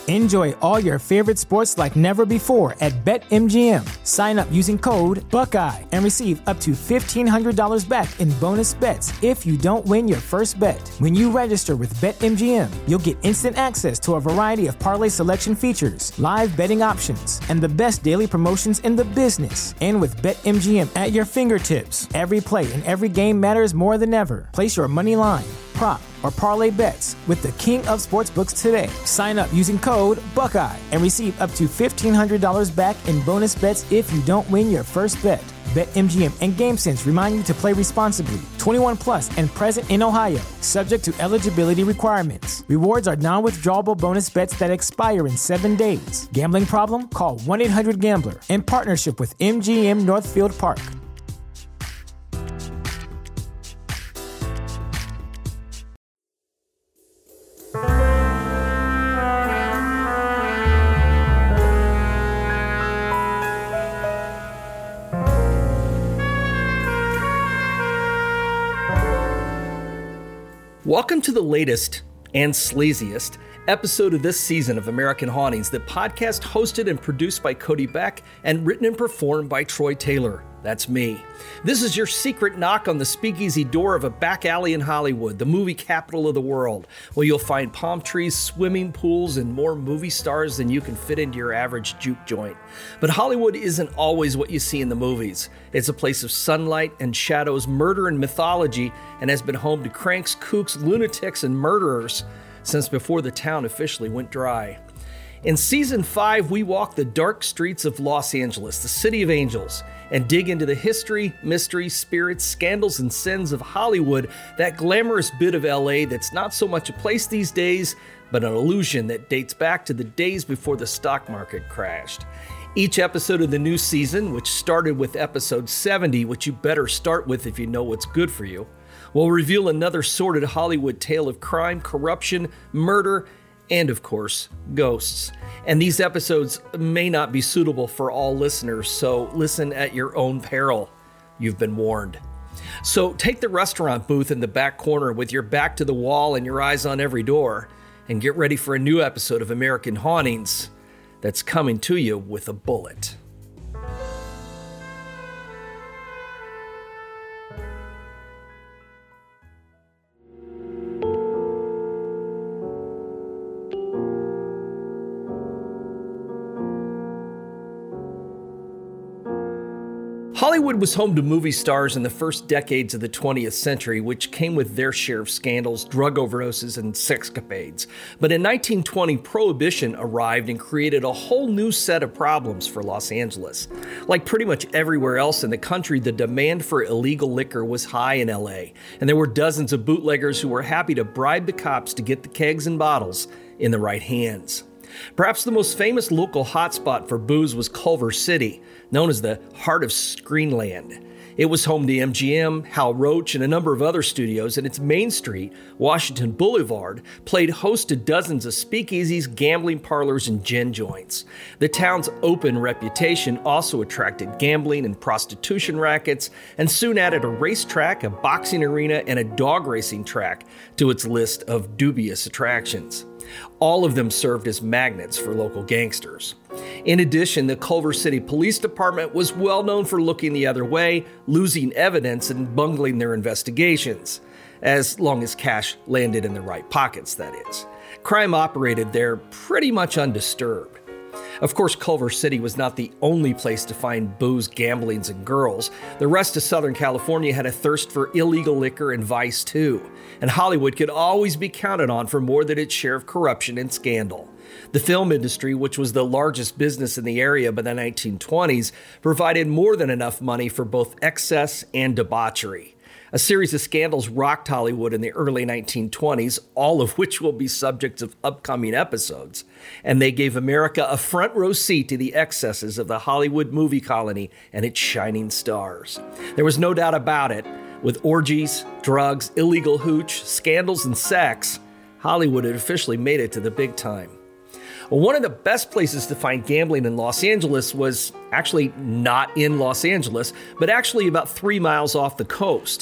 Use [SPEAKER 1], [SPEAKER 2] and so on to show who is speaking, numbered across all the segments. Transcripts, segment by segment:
[SPEAKER 1] Enjoy all your favorite sports like never before at BetMGM. Sign up using code Buckeye and receive up to $1,500 back in bonus bets if you don't win your first bet. When you register with BetMGM, you'll get instant access to a variety of parlay selection features, live betting options, and the best daily promotions in the business. And with BetMGM at your fingertips, every play and every game matters more than ever. Place your money line, prop, or parlay bets with the king of sportsbooks today. Sign up using code Buckeye and receive up to $1,500 back in bonus bets if you don't win your first bet. BetMGM and GameSense remind you to play responsibly. 21 plus and present in Ohio, subject to eligibility requirements. Rewards are non-withdrawable bonus bets that expire in 7 days. Gambling problem? Call 1-800-GAMBLER. In partnership with MGM Northfield Park.
[SPEAKER 2] Welcome to the latest and sleaziest episode of this season of American Hauntings, the podcast hosted and produced by Cody Beck and written and performed by Troy Taylor. That's me. This is your secret knock on the speakeasy door of a back alley in Hollywood, the movie capital of the world, where you'll find palm trees, swimming pools, and more movie stars than you can fit into your average juke joint. But Hollywood isn't always what you see in the movies. It's a place of sunlight and shadows, murder and mythology, and has been home to cranks, kooks, lunatics, and murderers since before the town officially went dry. In Season 5, we walk the dark streets of Los Angeles, the City of Angels, and dig into the history, mystery, spirits, scandals, and sins of Hollywood, that glamorous bit of LA that's not so much a place these days, but an illusion that dates back to the days before the stock market crashed. Each episode of the new season, which started with episode 70, which you better start with if you know what's good for you, will reveal another sordid Hollywood tale of crime, corruption, murder, and of course, ghosts. And these episodes may not be suitable for all listeners, so listen at your own peril. You've been warned. So take the restaurant booth in the back corner with your back to the wall and your eyes on every door, and get ready for a new episode of American Hauntings that's coming to you with a bullet. Hollywood was home to movie stars in the first decades of the 20th century, which came with their share of scandals, drug overdoses, and sexcapades. But in 1920, Prohibition arrived and created a whole new set of problems for Los Angeles. Like pretty much everywhere else in the country, the demand for illegal liquor was high in LA, and there were dozens of bootleggers who were happy to bribe the cops to get the kegs and bottles in the right hands. Perhaps the most famous local hotspot for booze was Culver City, known as the Heart of Screenland. It was home to MGM, Hal Roach, and a number of other studios, and its main street, Washington Boulevard, played host to dozens of speakeasies, gambling parlors, and gin joints. The town's open reputation also attracted gambling and prostitution rackets, and soon added a racetrack, a boxing arena, and a dog racing track to its list of dubious attractions. All of them served as magnets for local gangsters. In addition, the Culver City Police Department was well known for looking the other way, losing evidence, and bungling their investigations. As long as cash landed in the right pockets, that is. Crime operated there pretty much undisturbed. Of course, Culver City was not the only place to find booze, gamblings, and girls. The rest of Southern California had a thirst for illegal liquor and vice too, and Hollywood could always be counted on for more than its share of corruption and scandal. The film industry, which was the largest business in the area by the 1920s, provided more than enough money for both excess and debauchery. A series of scandals rocked Hollywood in the early 1920s, all of which will be subjects of upcoming episodes, and they gave America a front row seat to the excesses of the Hollywood movie colony and its shining stars. There was no doubt about it. With orgies, drugs, illegal hooch, scandals, and sex, Hollywood had officially made it to the big time. Well, one of the best places to find gambling in Los Angeles was actually not in Los Angeles, but actually about 3 miles off the coast.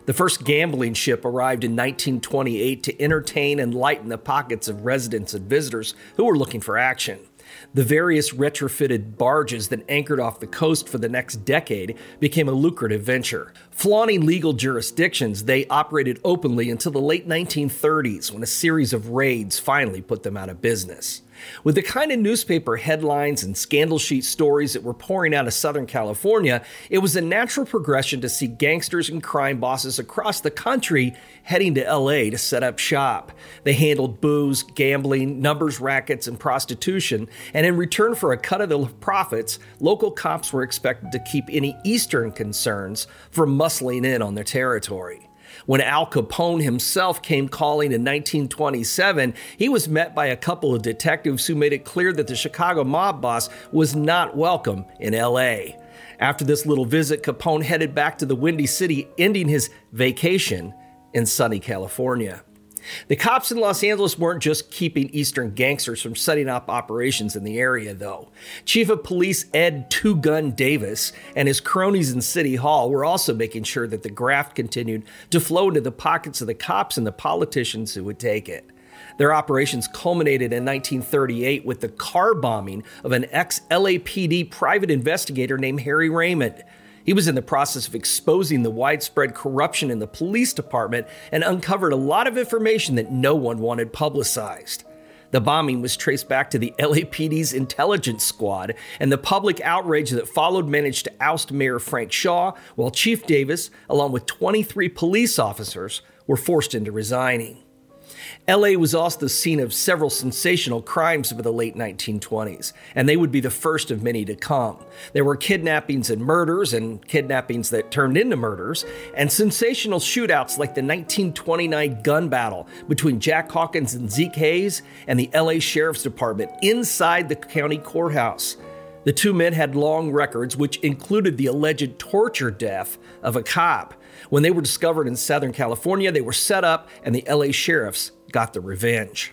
[SPEAKER 2] The first gambling ship arrived in 1928 to entertain and lighten the pockets of residents and visitors who were looking for action. The various retrofitted barges that anchored off the coast for the next decade became a lucrative venture. Flaunting legal jurisdictions, they operated openly until the late 1930s, when a series of raids finally put them out of business. With the kind of newspaper headlines and scandal sheet stories that were pouring out of Southern California, it was a natural progression to see gangsters and crime bosses across the country heading to LA to set up shop. They handled booze, gambling, numbers rackets, and prostitution, and in return for a cut of the profits, local cops were expected to keep any Eastern concerns from muscling in on their territory. When Al Capone himself came calling in 1927, he was met by a couple of detectives who made it clear that the Chicago mob boss was not welcome in LA. After this little visit, Capone headed back to the Windy City, ending his vacation in sunny California. The cops in Los Angeles weren't just keeping Eastern gangsters from setting up operations in the area, though. Chief of Police Ed Two Gun Davis and his cronies in City Hall were also making sure that the graft continued to flow into the pockets of the cops and the politicians who would take it. Their operations culminated in 1938 with the car bombing of an ex-LAPD private investigator named Harry Raymond. He was in the process of exposing the widespread corruption in the police department and uncovered a lot of information that no one wanted publicized. The bombing was traced back to the LAPD's intelligence squad, and the public outrage that followed managed to oust Mayor Frank Shaw, while Chief Davis, along with 23 police officers, were forced into resigning. LA was also the scene of several sensational crimes of the late 1920s, and they would be the first of many to come. There were kidnappings and murders, and kidnappings that turned into murders, and sensational shootouts like the 1929 gun battle between Jack Hawkins and Zeke Hayes and the LA Sheriff's Department inside the county courthouse. The two men had long records, which included the alleged torture death of a cop. When they were discovered in Southern California, they were set up, and the LA sheriffs got the revenge.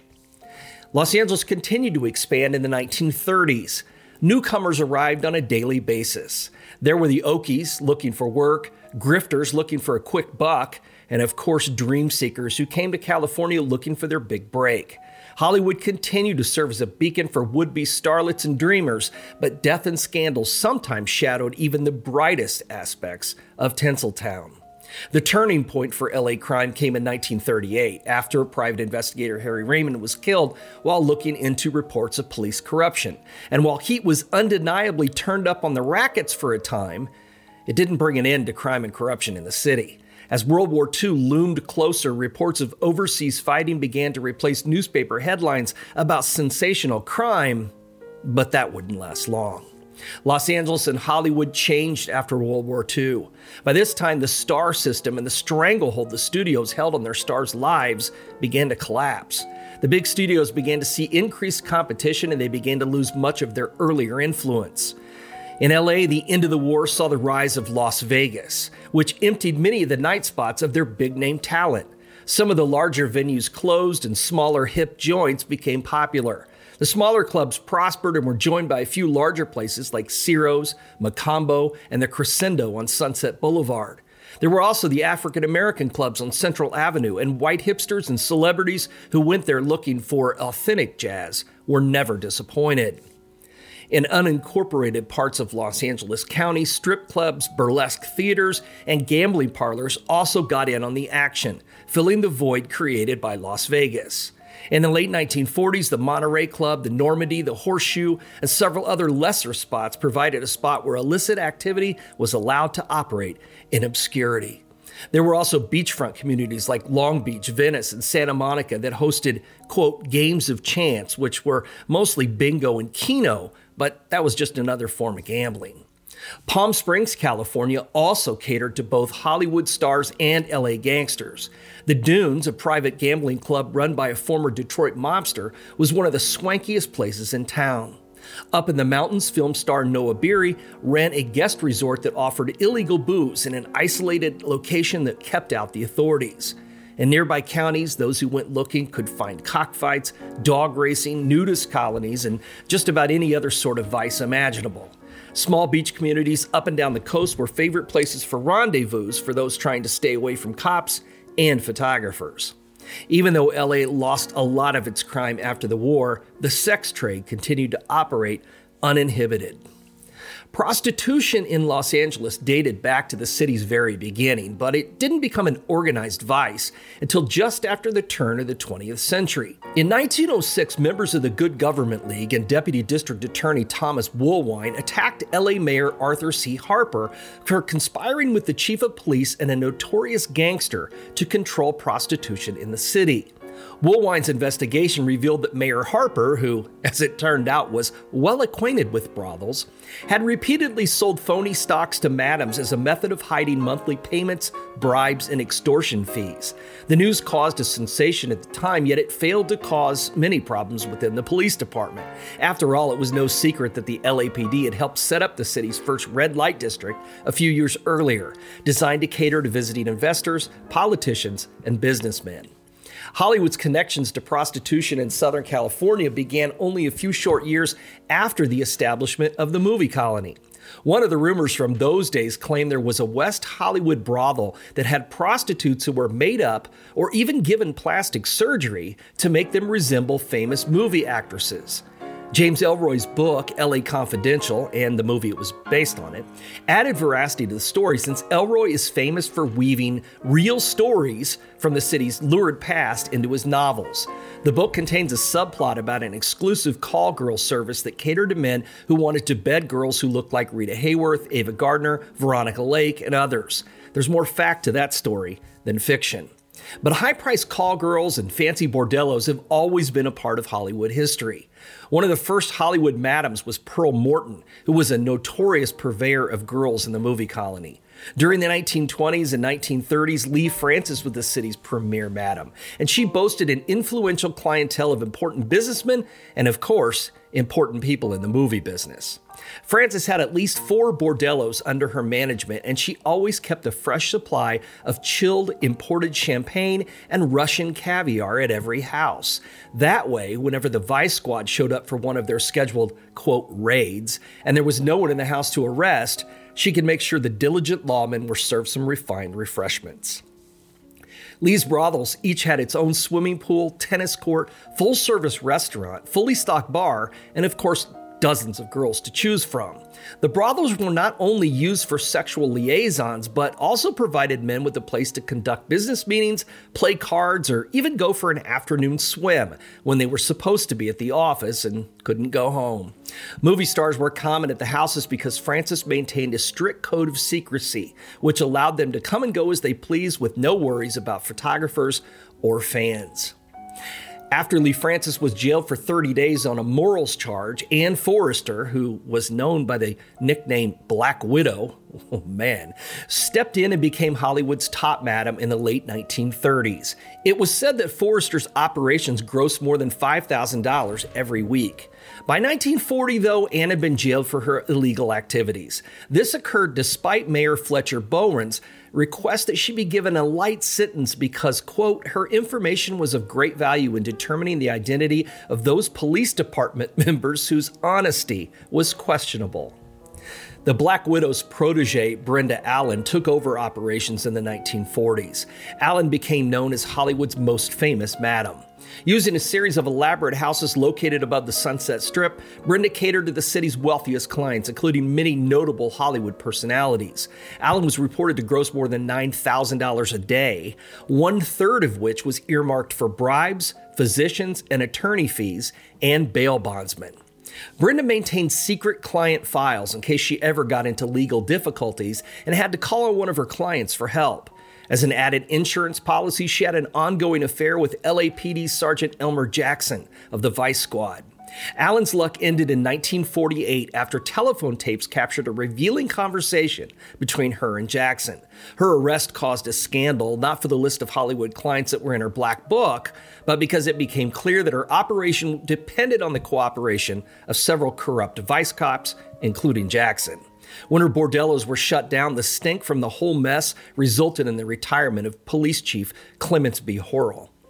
[SPEAKER 2] Los Angeles continued to expand in the 1930s. Newcomers arrived on a daily basis. There were the Okies looking for work, grifters looking for a quick buck, and of course dream seekers who came to California looking for their big break. Hollywood continued to serve as a beacon for would-be starlets and dreamers, but death and scandal sometimes shadowed even the brightest aspects of Tinseltown. The turning point for LA crime came in 1938, after private investigator Harry Raymond was killed while looking into reports of police corruption. And while heat was undeniably turned up on the rackets for a time, it didn't bring an end to crime and corruption in the city. As World War II loomed closer, reports of overseas fighting began to replace newspaper headlines about sensational crime, but that wouldn't last long. Los Angeles and Hollywood changed after World War II. By this time, the star system and the stranglehold the studios held on their stars' lives began to collapse. The big studios began to see increased competition, and they began to lose much of their earlier influence. In LA, the end of the war saw the rise of Las Vegas, which emptied many of the night spots of their big-name talent. Some of the larger venues closed, and smaller hip joints became popular. The smaller clubs prospered and were joined by a few larger places like Ciro's, Macombo, and the Crescendo on Sunset Boulevard. There were also the African-American clubs on Central Avenue, and white hipsters and celebrities who went there looking for authentic jazz were never disappointed. In unincorporated parts of Los Angeles County, strip clubs, burlesque theaters, and gambling parlors also got in on the action, filling the void created by Las Vegas. In the late 1940s, the Monterey Club, the Normandy, the Horseshoe, and several other lesser spots provided a spot where illicit activity was allowed to operate in obscurity. There were also beachfront communities like Long Beach, Venice, and Santa Monica that hosted, quote, games of chance, which were mostly bingo and keno, but that was just another form of gambling. Palm Springs, California also catered to both Hollywood stars and LA gangsters. The Dunes, a private gambling club run by a former Detroit mobster, was one of the swankiest places in town. Up in the mountains, film star Noah Beery ran a guest resort that offered illegal booze in an isolated location that kept out the authorities. In nearby counties, those who went looking could find cockfights, dog racing, nudist colonies, and just about any other sort of vice imaginable. Small beach communities up and down the coast were favorite places for rendezvous for those trying to stay away from cops and photographers. Even though LA lost a lot of its crime after the war, the sex trade continued to operate uninhibited. Prostitution in Los Angeles dated back to the city's very beginning, but it didn't become an organized vice until just after the turn of the 20th century. In 1906, members of the Good Government League and Deputy District Attorney Thomas Woolwine attacked LA Mayor Arthur C. Harper for conspiring with the chief of police and a notorious gangster to control prostitution in the city. Woolwine's investigation revealed that Mayor Harper, who, as it turned out, was well acquainted with brothels, had repeatedly sold phony stocks to madams as a method of hiding monthly payments, bribes, and extortion fees. The news caused a sensation at the time, yet it failed to cause many problems within the police department. After all, it was no secret that the LAPD had helped set up the city's first red light district a few years earlier, designed to cater to visiting investors, politicians, and businessmen. Hollywood's connections to prostitution in Southern California began only a few short years after the establishment of the movie colony. One of the rumors from those days claimed there was a West Hollywood brothel that had prostitutes who were made up or even given plastic surgery to make them resemble famous movie actresses. James Ellroy's book, L.A. Confidential, and the movie it was based on it, added veracity to the story since Ellroy is famous for weaving real stories from the city's lurid past into his novels. The book contains a subplot about an exclusive call girl service that catered to men who wanted to bed girls who looked like Rita Hayworth, Ava Gardner, Veronica Lake, and others. There's more fact to that story than fiction. But high-priced call girls and fancy bordellos have always been a part of Hollywood history. One of the first Hollywood madams was Pearl Morton, who was a notorious purveyor of girls in the movie colony. During the 1920s and 1930s, Lee Francis was the city's premier madam, and she boasted an influential clientele of important businessmen and, of course, important people in the movie business. Francis had at least 4 bordellos under her management, and she always kept a fresh supply of chilled imported champagne and Russian caviar at every house. That way, whenever the Vice Squad showed up for one of their scheduled, quote, raids, and there was no one in the house to arrest, she could make sure the diligent lawmen were served some refined refreshments. Lee's brothels each had its own swimming pool, tennis court, full-service restaurant, fully stocked bar, and of course, dozens of girls to choose from. The brothels were not only used for sexual liaisons, but also provided men with a place to conduct business meetings, play cards, or even go for an afternoon swim when they were supposed to be at the office and couldn't go home. Movie stars were common at the houses because Francis maintained a strict code of secrecy, which allowed them to come and go as they pleased with no worries about photographers or fans. After Lee Francis was jailed for 30 days on a morals charge, Ann Forrester, who was known by the nickname Black Widow, stepped in and became Hollywood's top madam in the late 1930s. It was said that Forrester's operations grossed more than $5,000 every week. By 1940, though, Ann had been jailed for her illegal activities. This occurred despite Mayor Fletcher Bowen's request that she be given a light sentence because, quote, her information was of great value in determining the identity of those police department members whose honesty was questionable. The Black Widow's protege, Brenda Allen, took over operations in the 1940s. Allen became known as Hollywood's most famous madam. Using a series of elaborate houses located above the Sunset Strip, Brenda catered to the city's wealthiest clients, including many notable Hollywood personalities. Allen was reported to gross more than $9,000 a day, 1/3 of which was earmarked for bribes, physicians, and attorney fees, and bail bondsmen. Brenda maintained secret client files in case she ever got into legal difficulties and had to call on one of her clients for help. As an added insurance policy, she had an ongoing affair with LAPD Sergeant Elmer Jackson of the Vice Squad. Allen's luck ended in 1948 after telephone tapes captured a revealing conversation between her and Jackson. Her arrest caused a scandal, not for the list of Hollywood clients that were in her black book, but because it became clear that her operation depended on the cooperation of several corrupt vice cops, including Jackson. When her bordellos were shut down, the stink from the whole mess resulted in the retirement of Police Chief Clements B. Horrell.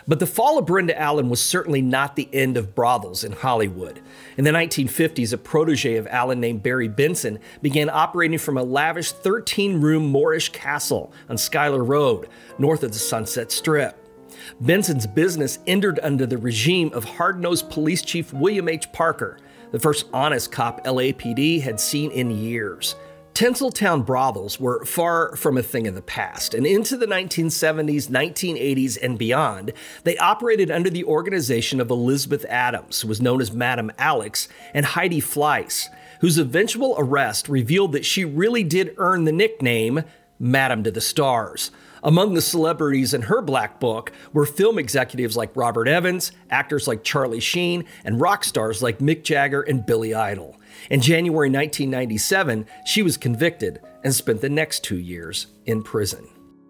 [SPEAKER 2] But the fall of Brenda Allen was certainly not the end of brothels in Hollywood. In the 1950s, a protege of Allen named Barry Benson began operating from a lavish 13-room Moorish castle on Schuyler Road, north of the Sunset Strip. Benson's business entered under the regime of hard-nosed police chief William H. Parker, the first honest cop LAPD had seen in years. Tinseltown brothels were far from a thing of the past, and into the 1970s, 1980s, and beyond, they operated under the organization of Elizabeth Adams, who was known as Madam Alex, and Heidi Fleiss, whose eventual arrest revealed that she really did earn the nickname Madam to the Stars. Among the celebrities in her black book were film executives like Robert Evans, actors like Charlie Sheen, and rock stars like Mick Jagger and Billy Idol. In January 1997, she was convicted and spent the next 2 years in prison.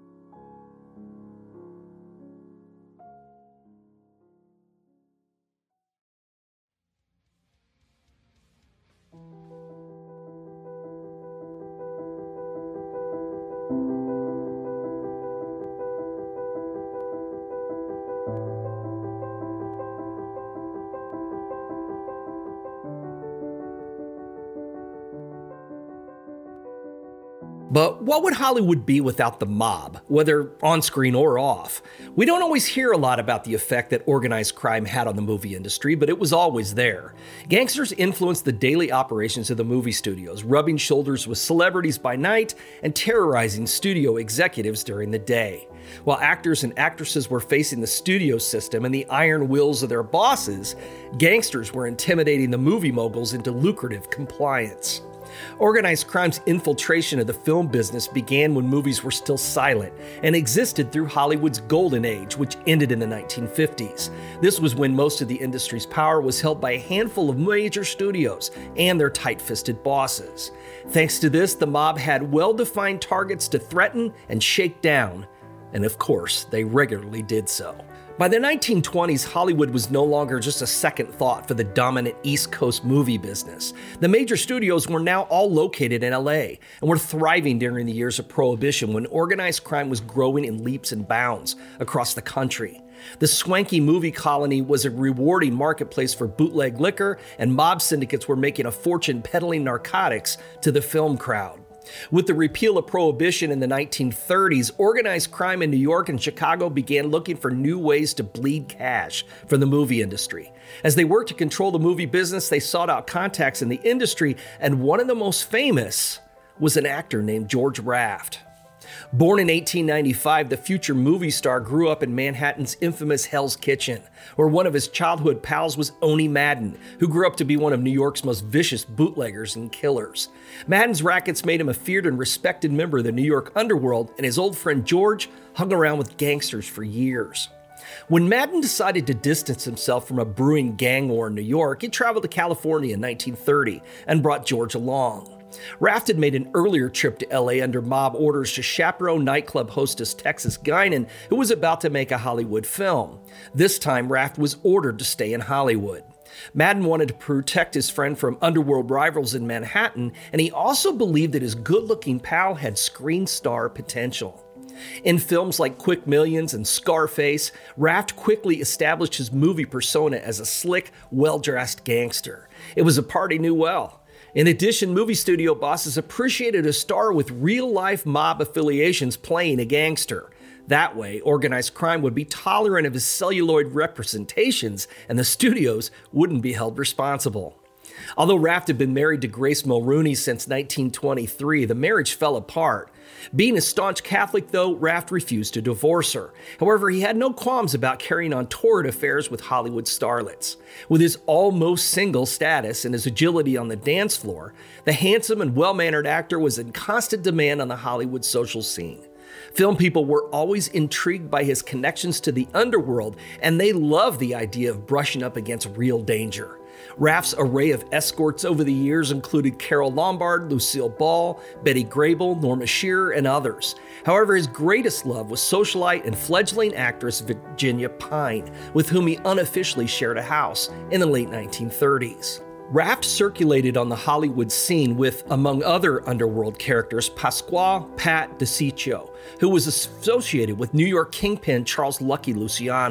[SPEAKER 2] But what would Hollywood be without the mob, whether on screen or off? We don't always hear a lot about the effect that organized crime had on the movie industry, but it was always there. Gangsters influenced the daily operations of the movie studios, rubbing shoulders with celebrities by night and terrorizing studio executives during the day. While actors and actresses were facing the studio system and the iron wills of their bosses, gangsters were intimidating the movie moguls into lucrative compliance. Organized crime's infiltration of the film business began when movies were still silent and existed through Hollywood's golden age, which ended in the 1950s. This was when most of the industry's power was held by a handful of major studios and their tight-fisted bosses. Thanks to this, the mob had well-defined targets to threaten and shake down, and of course, they regularly did so. By the 1920s, Hollywood was no longer just a second thought for the dominant East Coast movie business. The major studios were now all located in LA and were thriving during the years of Prohibition when organized crime was growing in leaps and bounds across the country. The swanky movie colony was a rewarding marketplace for bootleg liquor, and mob syndicates were making a fortune peddling narcotics to the film crowd. With the repeal of Prohibition in the 1930s, organized crime in New York and Chicago began looking for new ways to bleed cash from the movie industry. As they worked to control the movie business, they sought out contacts in the industry, and one of the most famous was an actor named George Raft. Born in 1895, the future movie star grew up in Manhattan's infamous Hell's Kitchen, where one of his childhood pals was Oni Madden, who grew up to be one of New York's most vicious bootleggers and killers. Madden's rackets made him a feared and respected member of the New York underworld, and his old friend George hung around with gangsters for years. When Madden decided to distance himself from a brewing gang war in New York, he traveled to California in 1930 and brought George along. Raft had made an earlier trip to LA under mob orders to chaperone nightclub hostess Texas Guinan, who was about to make a Hollywood film. This time, Raft was ordered to stay in Hollywood. Madden wanted to protect his friend from underworld rivals in Manhattan, and he also believed that his good-looking pal had screen star potential. In films like Quick Millions and Scarface, Raft quickly established his movie persona as a slick, well-dressed gangster. It was a part he knew well. In addition, movie studio bosses appreciated a star with real-life mob affiliations playing a gangster. That way, organized crime would be tolerant of his celluloid representations, and the studios wouldn't be held responsible. Although Raft had been married to Grace Mulrooney since 1923, the marriage fell apart. Being a staunch Catholic, though, Raft refused to divorce her. However, he had no qualms about carrying on torrid affairs with Hollywood starlets. With his almost single status and his agility on the dance floor, the handsome and well-mannered actor was in constant demand on the Hollywood social scene. Film people were always intrigued by his connections to the underworld, and they loved the idea of brushing up against real danger. Raft's array of escorts over the years included Carole Lombard, Lucille Ball, Betty Grable, Norma Shearer, and others. However, his greatest love was socialite and fledgling actress Virginia Pine, with whom he unofficially shared a house in the late 1930s. Raft circulated on the Hollywood scene with, among other underworld characters, Pasquale Pat DiCiccio, who was associated with New York kingpin Charles Lucky Luciano.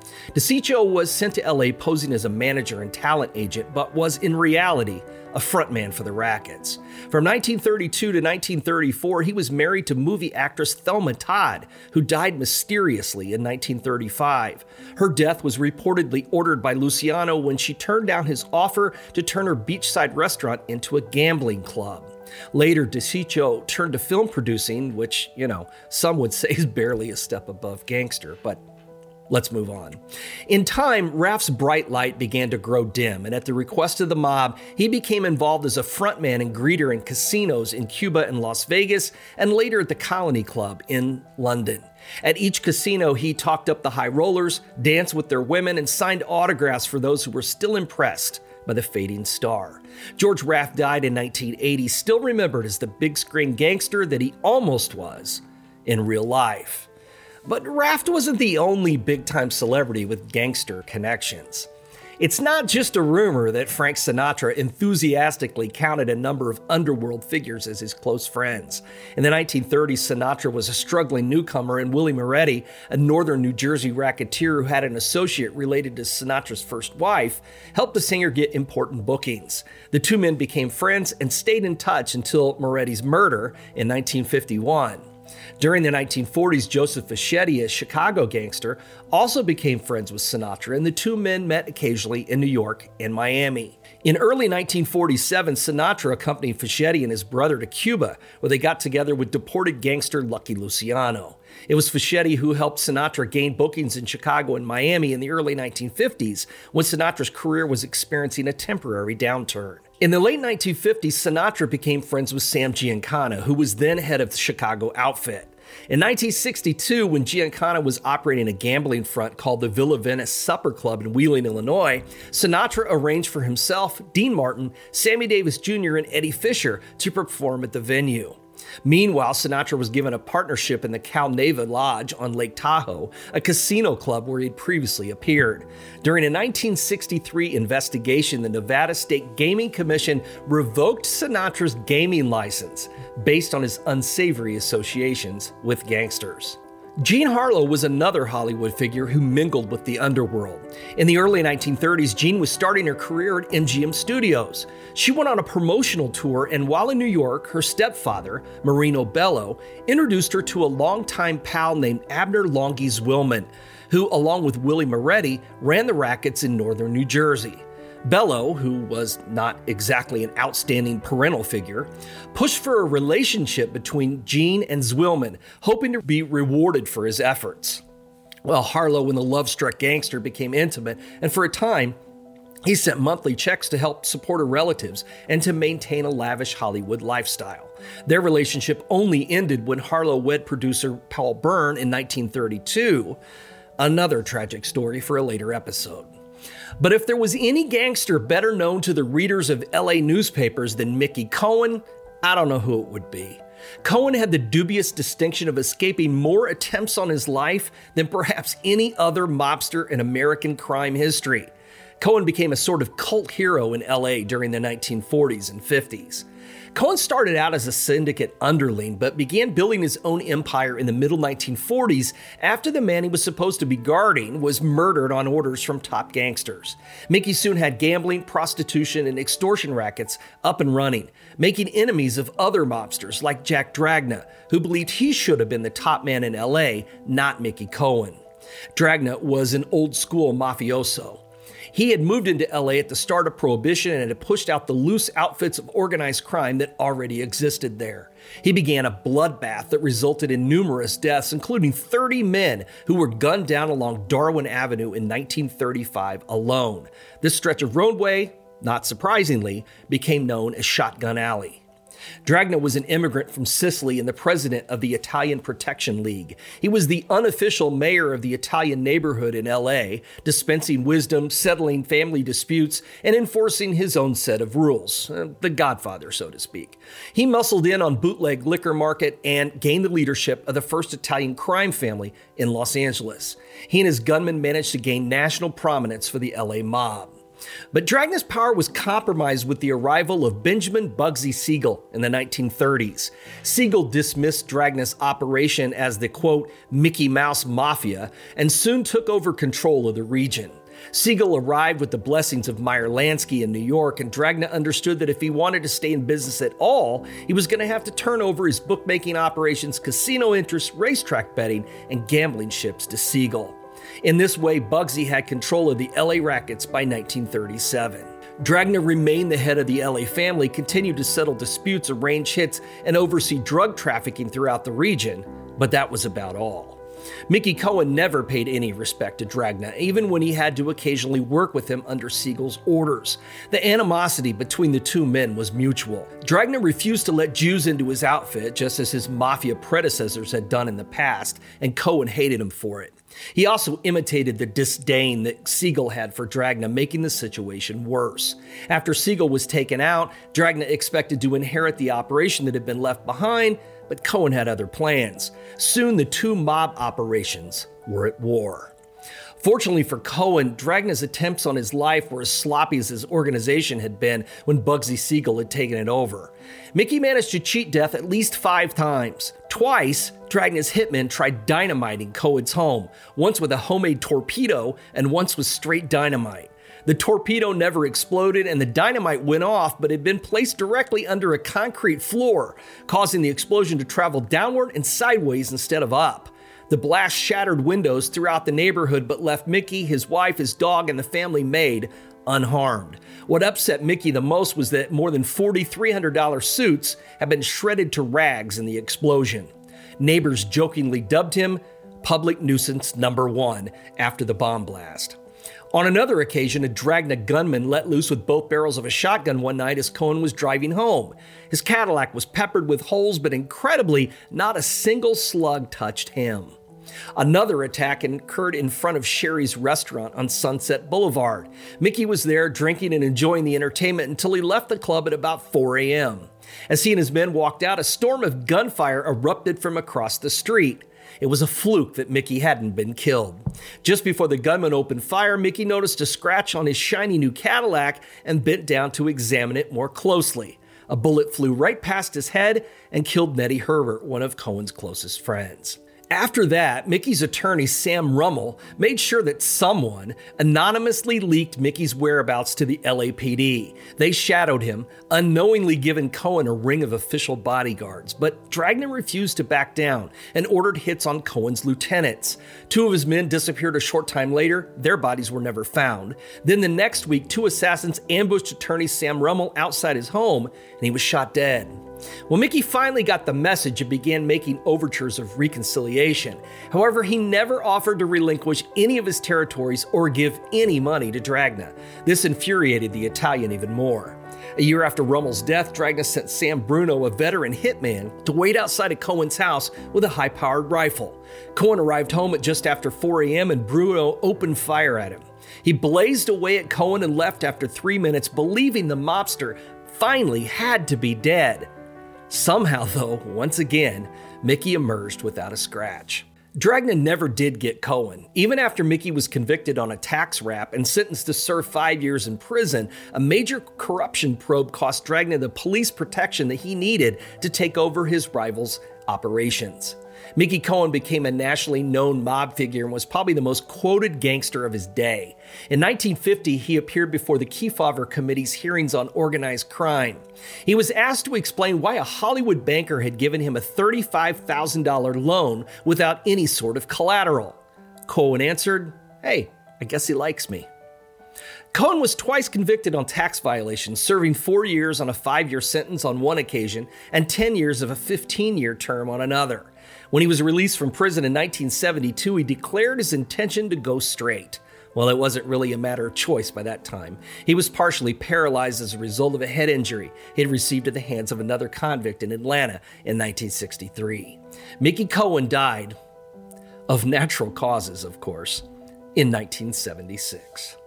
[SPEAKER 2] DeCiccio was sent to LA posing as a manager and talent agent, but was in reality a frontman for the rackets. From 1932 to 1934, he was married to movie actress Thelma Todd, who died mysteriously in 1935. Her death was reportedly ordered by Luciano when she turned down his offer to turn her beachside restaurant into a gambling club. Later, DeCiccio turned to film producing, which, some would say is barely a step above gangster, but let's move on. In time, Raff's bright light began to grow dim, and at the request of the mob, he became involved as a frontman and greeter in casinos in Cuba and Las Vegas, and later at the Colony Club in London. At each casino, he talked up the high rollers, danced with their women, and signed autographs for those who were still impressed by the fading star. George Raff died in 1980, still remembered as the big screen gangster that he almost was in real life. But Raff wasn't the only big-time celebrity with gangster connections. It's not just a rumor that Frank Sinatra enthusiastically counted a number of underworld figures as his close friends. In the 1930s, Sinatra was a struggling newcomer, and Willie Moretti, a northern New Jersey racketeer who had an associate related to Sinatra's first wife, helped the singer get important bookings. The two men became friends and stayed in touch until Moretti's murder in 1951. During the 1940s, Joseph Fischetti, a Chicago gangster, also became friends with Sinatra, and the two men met occasionally in New York and Miami. In early 1947, Sinatra accompanied Fischetti and his brother to Cuba, where they got together with deported gangster Lucky Luciano. It was Fischetti who helped Sinatra gain bookings in Chicago and Miami in the early 1950s, when Sinatra's career was experiencing a temporary downturn. In the late 1950s, Sinatra became friends with Sam Giancana, who was then head of the Chicago outfit. In 1962, when Giancana was operating a gambling front called the Villa Venice Supper Club in Wheeling, Illinois, Sinatra arranged for himself, Dean Martin, Sammy Davis Jr., and Eddie Fisher to perform at the venue. Meanwhile, Sinatra was given a partnership in the Cal Neva Lodge on Lake Tahoe, a casino club where he had previously appeared. During a 1963 investigation, the Nevada State Gaming Commission revoked Sinatra's gaming license based on his unsavory associations with gangsters. Jean Harlow was another Hollywood figure who mingled with the underworld. In the early 1930s, Jean was starting her career at MGM Studios. She went on a promotional tour, and while in New York, her stepfather, Marino Bello, introduced her to a longtime pal named Abner Longy Zwillman, who, along with Willie Moretti, ran the rackets in northern New Jersey. Bello, who was not exactly an outstanding parental figure, pushed for a relationship between Jean and Zwillman, hoping to be rewarded for his efforts. Well, Harlow and the love-struck gangster became intimate, and for a time, he sent monthly checks to help support her relatives and to maintain a lavish Hollywood lifestyle. Their relationship only ended when Harlow wed producer Paul Byrne in 1932, another tragic story for a later episode. But if there was any gangster better known to the readers of LA newspapers than Mickey Cohen, I don't know who it would be. Cohen had the dubious distinction of escaping more attempts on his life than perhaps any other mobster in American crime history. Cohen became a sort of cult hero in LA during the 1940s and 50s. Cohen started out as a syndicate underling, but began building his own empire in the middle 1940s after the man he was supposed to be guarding was murdered on orders from top gangsters. Mickey soon had gambling, prostitution, and extortion rackets up and running, making enemies of other mobsters like Jack Dragna, who believed he should have been the top man in LA, not Mickey Cohen. Dragna was an old-school mafioso. He had moved into LA at the start of Prohibition and had pushed out the loose outfits of organized crime that already existed there. He began a bloodbath that resulted in numerous deaths, including 30 men who were gunned down along Darwin Avenue in 1935 alone. This stretch of roadway, not surprisingly, became known as Shotgun Alley. Dragna was an immigrant from Sicily and the president of the Italian Protection League. He was the unofficial mayor of the Italian neighborhood in LA, dispensing wisdom, settling family disputes, and enforcing his own set of rules. The Godfather, so to speak. He muscled in on bootleg liquor market and gained the leadership of the first Italian crime family in Los Angeles. He and his gunmen managed to gain national prominence for the LA mob. But Dragna's power was compromised with the arrival of Benjamin Bugsy Siegel in the 1930s. Siegel dismissed Dragna's operation as the, quote, Mickey Mouse Mafia, and soon took over control of the region. Siegel arrived with the blessings of Meyer Lansky in New York, and Dragna understood that if he wanted to stay in business at all, he was going to have to turn over his bookmaking operations, casino interests, racetrack betting, and gambling ships to Siegel. In this way, Bugsy had control of the LA Rackets by 1937. Dragna remained the head of the LA family, continued to settle disputes, arrange hits, and oversee drug trafficking throughout the region, but that was about all. Mickey Cohen never paid any respect to Dragna, even when he had to occasionally work with him under Siegel's orders. The animosity between the two men was mutual. Dragna refused to let Jews into his outfit, just as his mafia predecessors had done in the past, and Cohen hated him for it. He also imitated the disdain that Siegel had for Dragna, making the situation worse. After Siegel was taken out, Dragna expected to inherit the operation that had been left behind, but Cohen had other plans. Soon the two mob operations were at war. Fortunately for Cohen, Dragna's attempts on his life were as sloppy as his organization had been when Bugsy Siegel had taken it over. Mickey managed to cheat death at least 5 times. Twice, Dragna's hitmen tried dynamiting Cohen's home, once with a homemade torpedo and once with straight dynamite. The torpedo never exploded and the dynamite went off, but had been placed directly under a concrete floor, causing the explosion to travel downward and sideways instead of up. The blast shattered windows throughout the neighborhood, but left Mickey, his wife, his dog, and the family maid unharmed. What upset Mickey the most was that more than 40 $300 suits had been shredded to rags in the explosion. Neighbors jokingly dubbed him Public Nuisance Number 1 after the bomb blast. On another occasion, a Dragna gunman let loose with both barrels of a shotgun one night as Cohen was driving home. His Cadillac was peppered with holes, but incredibly, not a single slug touched him. Another attack occurred in front of Sherry's restaurant on Sunset Boulevard. Mickey was there drinking and enjoying the entertainment until he left the club at about 4 a.m. As he and his men walked out, a storm of gunfire erupted from across the street. It was a fluke that Mickey hadn't been killed. Just before the gunman opened fire, Mickey noticed a scratch on his shiny new Cadillac and bent down to examine it more closely. A bullet flew right past his head and killed Nettie Herbert, one of Cohen's closest friends. After that, Mickey's attorney, Sam Rummel, made sure that someone anonymously leaked Mickey's whereabouts to the LAPD. They shadowed him, unknowingly giving Cohen a ring of official bodyguards. But Dragna refused to back down and ordered hits on Cohen's lieutenants. 2 of his men disappeared a short time later. Their bodies were never found. Then the next week, 2 assassins ambushed attorney Sam Rummel outside his home, and he was shot dead. Well, Mickey finally got the message and began making overtures of reconciliation. However, he never offered to relinquish any of his territories or give any money to Dragna. This infuriated the Italian even more. A year after Rummel's death, Dragna sent Sam Bruno, a veteran hitman, to wait outside of Cohen's house with a high-powered rifle. Cohen arrived home at just after 4 a.m. and Bruno opened fire at him. He blazed away at Cohen and left after 3 minutes, believing the mobster finally had to be dead. Somehow, though, once again, Mickey emerged without a scratch. Dragna never did get Cohen. Even after Mickey was convicted on a tax rap and sentenced to serve 5 years in prison, a major corruption probe cost Dragna the police protection that he needed to take over his rival's operations. Mickey Cohen became a nationally known mob figure and was probably the most quoted gangster of his day. In 1950, he appeared before the Kefauver Committee's hearings on organized crime. He was asked to explain why a Hollywood banker had given him a $35,000 loan without any sort of collateral. Cohen answered, "Hey, I guess he likes me." Cohen was twice convicted on tax violations, serving 4 years on a 5-year sentence on one occasion and 10 years of a 15-year term on another. When he was released from prison in 1972, he declared his intention to go straight. Well, it wasn't really a matter of choice by that time. He was partially paralyzed as a result of a head injury he had received at the hands of another convict in Atlanta in 1963. Mickey Cohen died, of natural causes, of course, in 1976.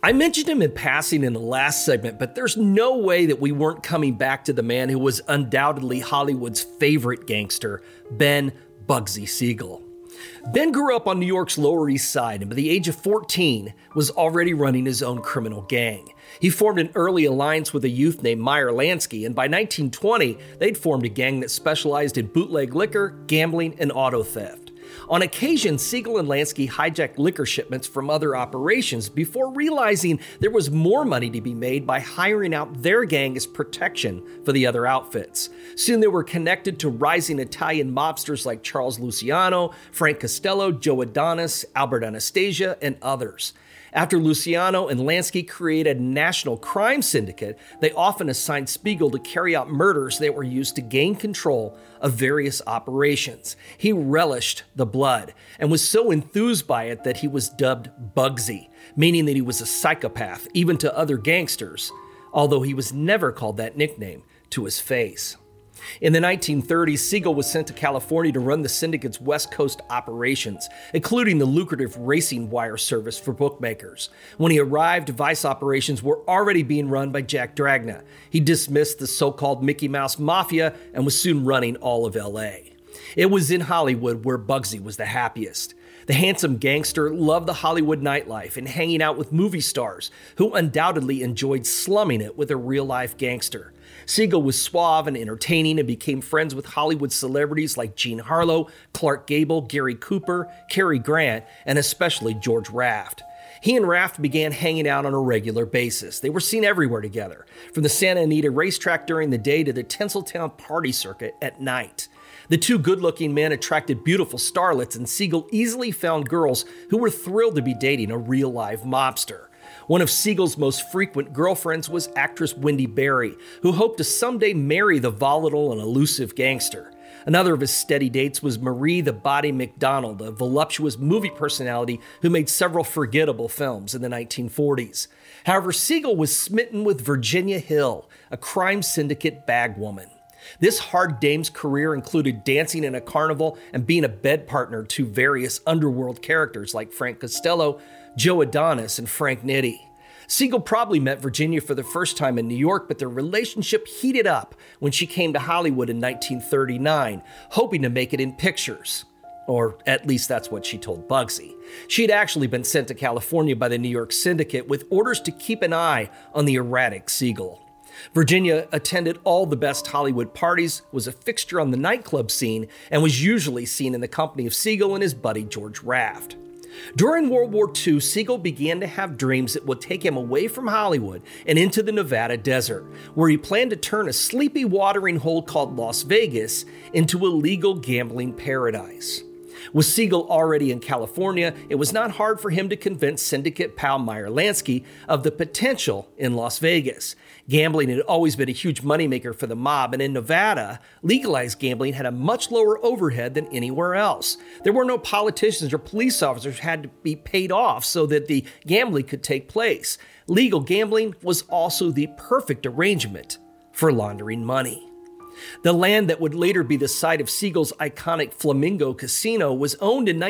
[SPEAKER 2] I mentioned him in passing in the last segment, but there's no way that we weren't coming back to the man who was undoubtedly Hollywood's favorite gangster, Ben Bugsy Siegel. Ben grew up on New York's Lower East Side and by the age of 14 was already running his own criminal gang. He formed an early alliance with a youth named Meyer Lansky, and by 1920, they'd formed a gang that specialized in bootleg liquor, gambling, and auto theft. On occasion, Siegel and Lansky hijacked liquor shipments from other operations before realizing there was more money to be made by hiring out their gang as protection for the other outfits. Soon they were connected to rising Italian mobsters like Charles Luciano, Frank Costello, Joe Adonis, Albert Anastasia, and others. After Luciano and Lansky created a national crime syndicate, they often assigned Siegel to carry out murders that were used to gain control of various operations. He relished the blood and was so enthused by it that he was dubbed Bugsy, meaning that he was a psychopath, even to other gangsters, although he was never called that nickname to his face. In the 1930s, Siegel was sent to California to run the syndicate's West Coast operations, including the lucrative racing wire service for bookmakers. When he arrived, Vice operations were already being run by Jack Dragna. He dismissed the so-called Mickey Mouse Mafia and was soon running all of L.A. It was in Hollywood where Bugsy was the happiest. The handsome gangster loved the Hollywood nightlife and hanging out with movie stars, who undoubtedly enjoyed slumming it with a real-life gangster. Siegel was suave and entertaining and became friends with Hollywood celebrities like Jean Harlow, Clark Gable, Gary Cooper, Cary Grant, and especially George Raft. He and Raft began hanging out on a regular basis. They were seen everywhere together, from the Santa Anita racetrack during the day to the Tinseltown party circuit at night. The two good-looking men attracted beautiful starlets, and Siegel easily found girls who were thrilled to be dating a real-life mobster. One of Siegel's most frequent girlfriends was actress Wendy Berry, who hoped to someday marry the volatile and elusive gangster. Another of his steady dates was Marie the Body McDonald, a voluptuous movie personality who made several forgettable films in the 1940s. However, Siegel was smitten with Virginia Hill, a crime syndicate bagwoman. This hard dame's career included dancing in a carnival and being a bed partner to various underworld characters like Frank Costello, Joe Adonis, and Frank Nitti. Siegel probably met Virginia for the first time in New York, but their relationship heated up when she came to Hollywood in 1939, hoping to make it in pictures. Or at least that's what she told Bugsy. She had actually been sent to California by the New York Syndicate with orders to keep an eye on the erratic Siegel. Virginia attended all the best Hollywood parties, was a fixture on the nightclub scene, and was usually seen in the company of Siegel and his buddy George Raft. During World War II, Siegel began to have dreams that would take him away from Hollywood and into the Nevada desert, where he planned to turn a sleepy watering hole called Las Vegas into a legal gambling paradise. With Siegel already in California, it was not hard for him to convince syndicate pal Meyer Lansky of the potential in Las Vegas. Gambling had always been a huge moneymaker for the mob, and in Nevada, legalized gambling had a much lower overhead than anywhere else. There were no politicians or police officers who had to be paid off so that the gambling could take place. Legal gambling was also the perfect arrangement for laundering money. The land that would later be the site of Siegel's iconic Flamingo Casino was owned in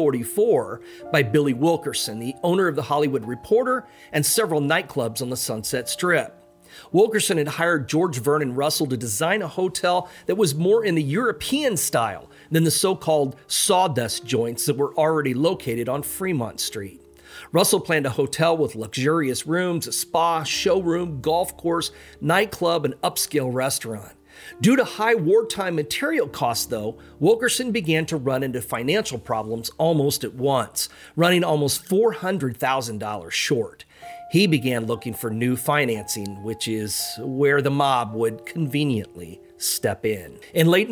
[SPEAKER 2] 1944 by Billy Wilkerson, the owner of the Hollywood Reporter and several nightclubs on the Sunset Strip. Wilkerson had hired George Vernon Russell to design a hotel that was more in the European style than the so-called sawdust joints that were already located on Fremont Street. Russell planned a hotel with luxurious rooms, a spa, showroom, golf course, nightclub, and upscale restaurant. Due to high wartime material costs, though, Wilkerson began to run into financial problems almost at once, running almost $400,000 short. He began looking for new financing, which is where the mob would conveniently step in. In late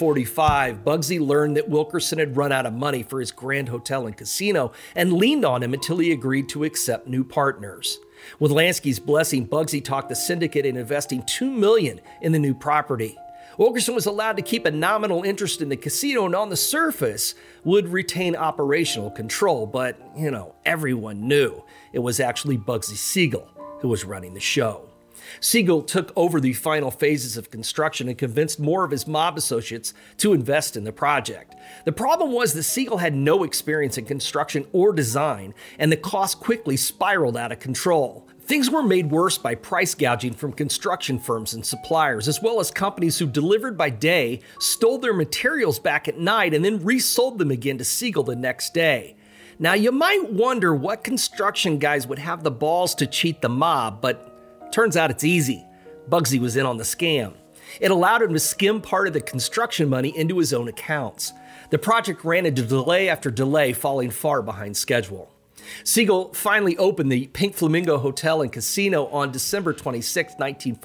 [SPEAKER 2] 1945, Bugsy learned that Wilkerson had run out of money for his Grand Hotel and Casino and leaned on him until he agreed to accept new partners. With Lansky's blessing, Bugsy talked the syndicate into investing $2 million in the new property. Wilkerson was allowed to keep a nominal interest in the casino and on the surface would retain operational control, but, everyone knew it was actually Bugsy Siegel who was running the show. Siegel took over the final phases of construction and convinced more of his mob associates to invest in the project. The problem was that Siegel had no experience in construction or design, and the cost quickly spiraled out of control. Things were made worse by price gouging from construction firms and suppliers, as well as companies who delivered by day, stole their materials back at night, and then resold them again to Siegel the next day. Now, you might wonder what construction guys would have the balls to cheat the mob, but turns out it's easy. Bugsy was in on the scam. It allowed him to skim part of the construction money into his own accounts. The project ran into delay after delay, falling far behind schedule. Siegel finally opened the Pink Flamingo Hotel and Casino on December 26,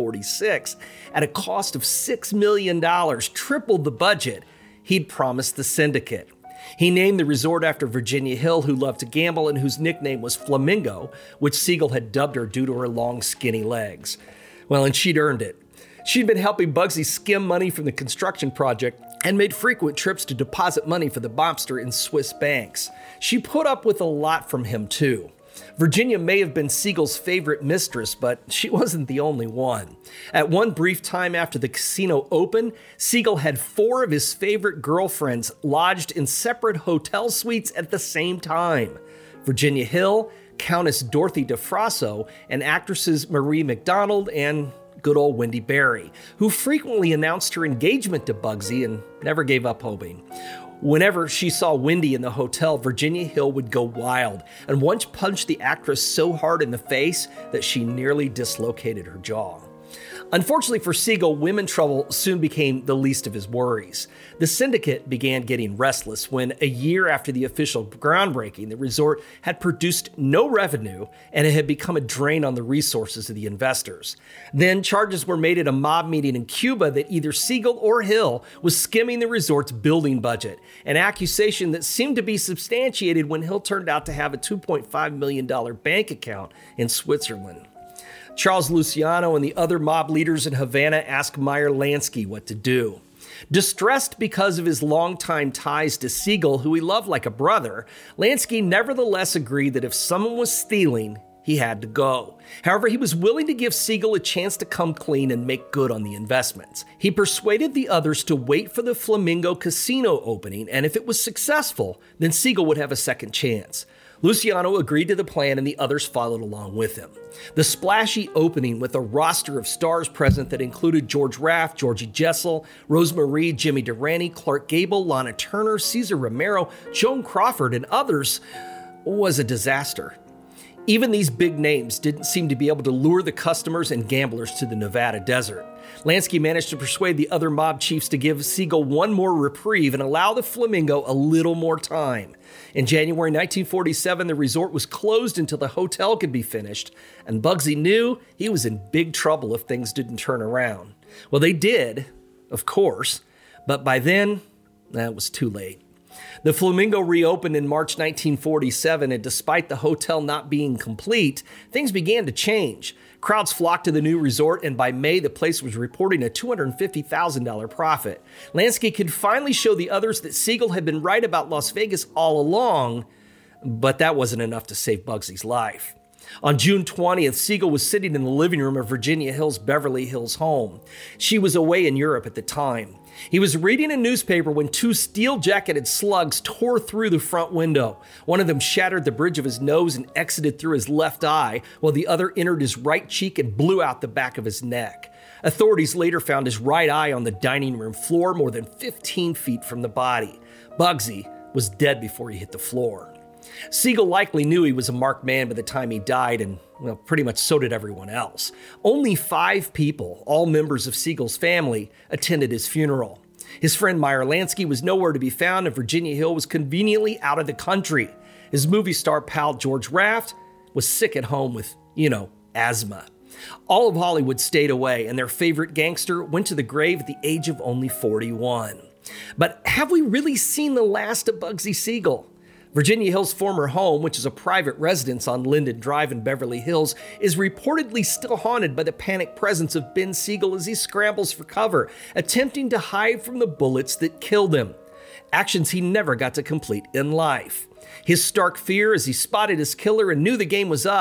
[SPEAKER 2] 1946, at a cost of $6 million, tripled the budget he'd promised the syndicate. He named the resort after Virginia Hill, who loved to gamble and whose nickname was Flamingo, which Siegel had dubbed her due to her long, skinny legs. Well, and she'd earned it. She'd been helping Bugsy skim money from the construction project and made frequent trips to deposit money for the mobster in Swiss banks. She put up with a lot from him, too. Virginia may have been Siegel's favorite mistress, but she wasn't the only one. At one brief time after the casino opened, Siegel had 4 of his favorite girlfriends lodged in separate hotel suites at the same time. Virginia Hill, Countess Dorothy DeFrasso, and actresses Marie McDonald and good old Wendy Berry, who frequently announced her engagement to Bugsy and never gave up hoping. Whenever she saw Wendy in the hotel, Virginia Hill would go wild and once punched the actress so hard in the face that she nearly dislocated her jaw. Unfortunately for Siegel, women trouble soon became the least of his worries. The syndicate began getting restless when, a year after the official groundbreaking, the resort had produced no revenue and it had become a drain on the resources of the investors. Then charges were made at a mob meeting in Cuba that either Siegel or Hill was skimming the resort's building budget, an accusation that seemed to be substantiated when Hill turned out to have a $2.5 million bank account in Switzerland. Charles Luciano and the other mob leaders in Havana asked Meyer Lansky what to do. Distressed because of his longtime ties to Siegel, who he loved like a brother, Lansky nevertheless agreed that if someone was stealing, he had to go. However, he was willing to give Siegel a chance to come clean and make good on the investments. He persuaded the others to wait for the Flamingo Casino opening, and if it was successful, then Siegel would have a second chance. Luciano agreed to the plan and the others followed along with him. The splashy opening with a roster of stars present that included George Raft, Georgie Jessel, Rose Marie, Jimmy Durante, Clark Gable, Lana Turner, Cesar Romero, Joan Crawford, and others was a disaster. Even these big names didn't seem to be able to lure the customers and gamblers to the Nevada desert. Lansky managed to persuade the other mob chiefs to give Siegel one more reprieve and allow the Flamingo a little more time. In January 1947, the resort was closed until the hotel could be finished, and Bugsy knew he was in big trouble if things didn't turn around. Well, they did, of course, but by then, it was too late. The Flamingo reopened in March 1947, and despite the hotel not being complete, things began to change. Crowds flocked to the new resort, and by May, the place was reporting a $250,000 profit. Lansky could finally show the others that Siegel had been right about Las Vegas all along, but that wasn't enough to save Bugsy's life. On June 20th, Siegel was sitting in the living room of Virginia Hill's Beverly Hills home. She was away in Europe at the time. He was reading a newspaper when 2 steel-jacketed slugs tore through the front window. One of them shattered the bridge of his nose and exited through his left eye, while the other entered his right cheek and blew out the back of his neck. Authorities later found his right eye on the dining room floor more than 15 feet from the body. Bugsy was dead before he hit the floor. Siegel likely knew he was a marked man by the time he died, and well, pretty much so did everyone else. Only 5 people, all members of Siegel's family, attended his funeral. His friend Meyer Lansky was nowhere to be found, and Virginia Hill was conveniently out of the country. His movie star pal George Raft was sick at home with, asthma. All of Hollywood stayed away, and their favorite gangster went to the grave at the age of only 41. But have we really seen the last of Bugsy Siegel? Virginia Hill's former home, which is a private residence on Linden Drive in Beverly Hills, is reportedly still haunted by the panicked presence of Ben Siegel as he scrambles for cover, attempting to hide from the bullets that killed him. Actions he never got to complete in life. His stark fear as he spotted his killer and knew the game was up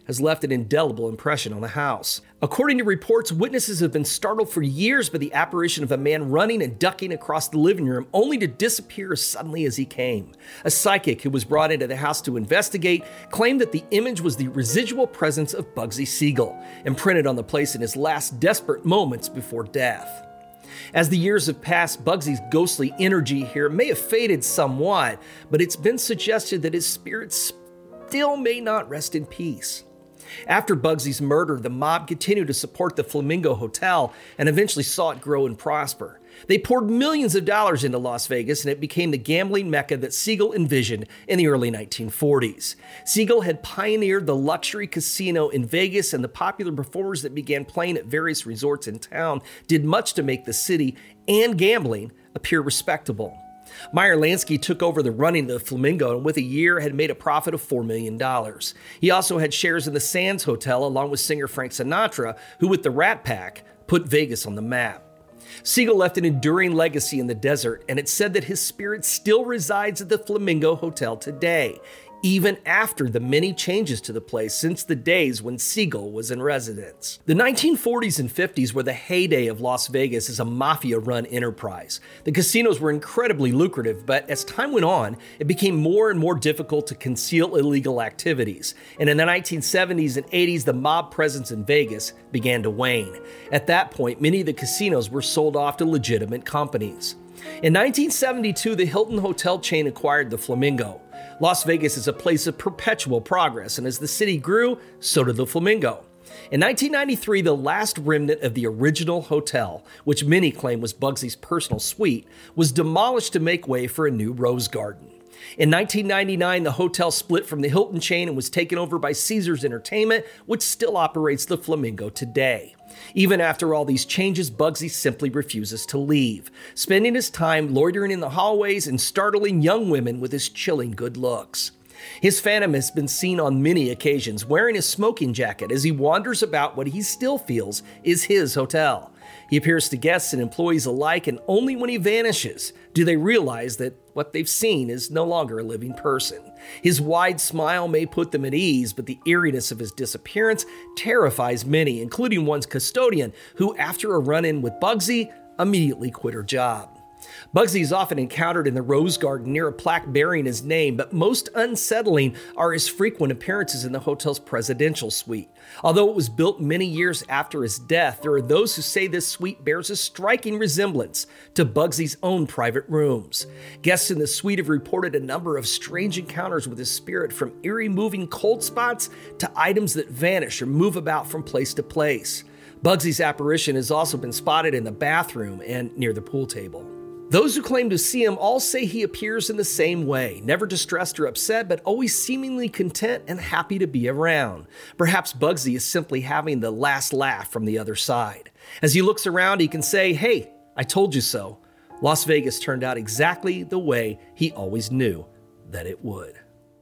[SPEAKER 2] has left an indelible impression on the house. According to reports, witnesses have been startled for years by the apparition of a man running and ducking across the living room, only to disappear as suddenly as he came. A psychic who was brought into the house to investigate claimed that the image was the residual presence of Bugsy Siegel, imprinted on the place in his last desperate moments before death. As the years have passed, Bugsy's ghostly energy here may have faded somewhat, but it's been suggested that his spirit still may not rest in peace. After Bugsy's murder, the mob continued to support the Flamingo Hotel and eventually saw it grow and prosper. They poured millions of dollars into Las Vegas, and it became the gambling mecca that Siegel envisioned in the early 1940s. Siegel had pioneered the luxury casino in Vegas, and the popular performers that began playing at various resorts in town did much to make the city and gambling appear respectable. Meyer Lansky took over the running of the Flamingo and within a year had made a profit of $4 million. He also had shares in the Sands Hotel along with singer Frank Sinatra, who with the Rat Pack put Vegas on the map. Siegel left an enduring legacy in the desert, and it's said that his spirit still resides at the Flamingo Hotel today, even after the many changes to the place since the days when Siegel was in residence. The 1940s and 50s were the heyday of Las Vegas as a mafia-run enterprise. The casinos were incredibly lucrative, but as time went on, it became more and more difficult to conceal illegal activities. And in the 1970s and 80s, the mob presence in Vegas began to wane. At that point, many of the casinos were sold off to legitimate companies. In 1972, the Hilton hotel chain acquired the Flamingo. Las Vegas is a place of perpetual progress, and as the city grew, so did the Flamingo. In 1993, the last remnant of the original hotel, which many claim was Bugsy's personal suite, was demolished to make way for a new rose garden. In 1999, the hotel split from the Hilton chain and was taken over by Caesars Entertainment, which still operates the Flamingo today. Even after all these changes, Bugsy simply refuses to leave, spending his time loitering in the hallways and startling young women with his chilling good looks. His phantom has been seen on many occasions wearing his smoking jacket as he wanders about what he still feels is his hotel. He appears to guests and employees alike, and only when he vanishes do they realize that what they've seen is no longer a living person. His wide smile may put them at ease, but the eeriness of his disappearance terrifies many, including one's custodian, who, after a run-in with Bugsy, immediately quit her job. Bugsy is often encountered in the Rose Garden near a plaque bearing his name, but most unsettling are his frequent appearances in the hotel's presidential suite. Although it was built many years after his death, there are those who say this suite bears a striking resemblance to Bugsy's own private rooms. Guests in the suite have reported a number of strange encounters with his spirit, from eerie moving cold spots to items that vanish or move about from place to place. Bugsy's apparition has also been spotted in the bathroom and near the pool table. Those who claim to see him all say he appears in the same way, never distressed or upset, but always seemingly content and happy to be around. Perhaps Bugsy is simply having the last laugh from the other side. As he looks around, he can say, "Hey, I told you so." Las Vegas turned out exactly the way he always knew that it would.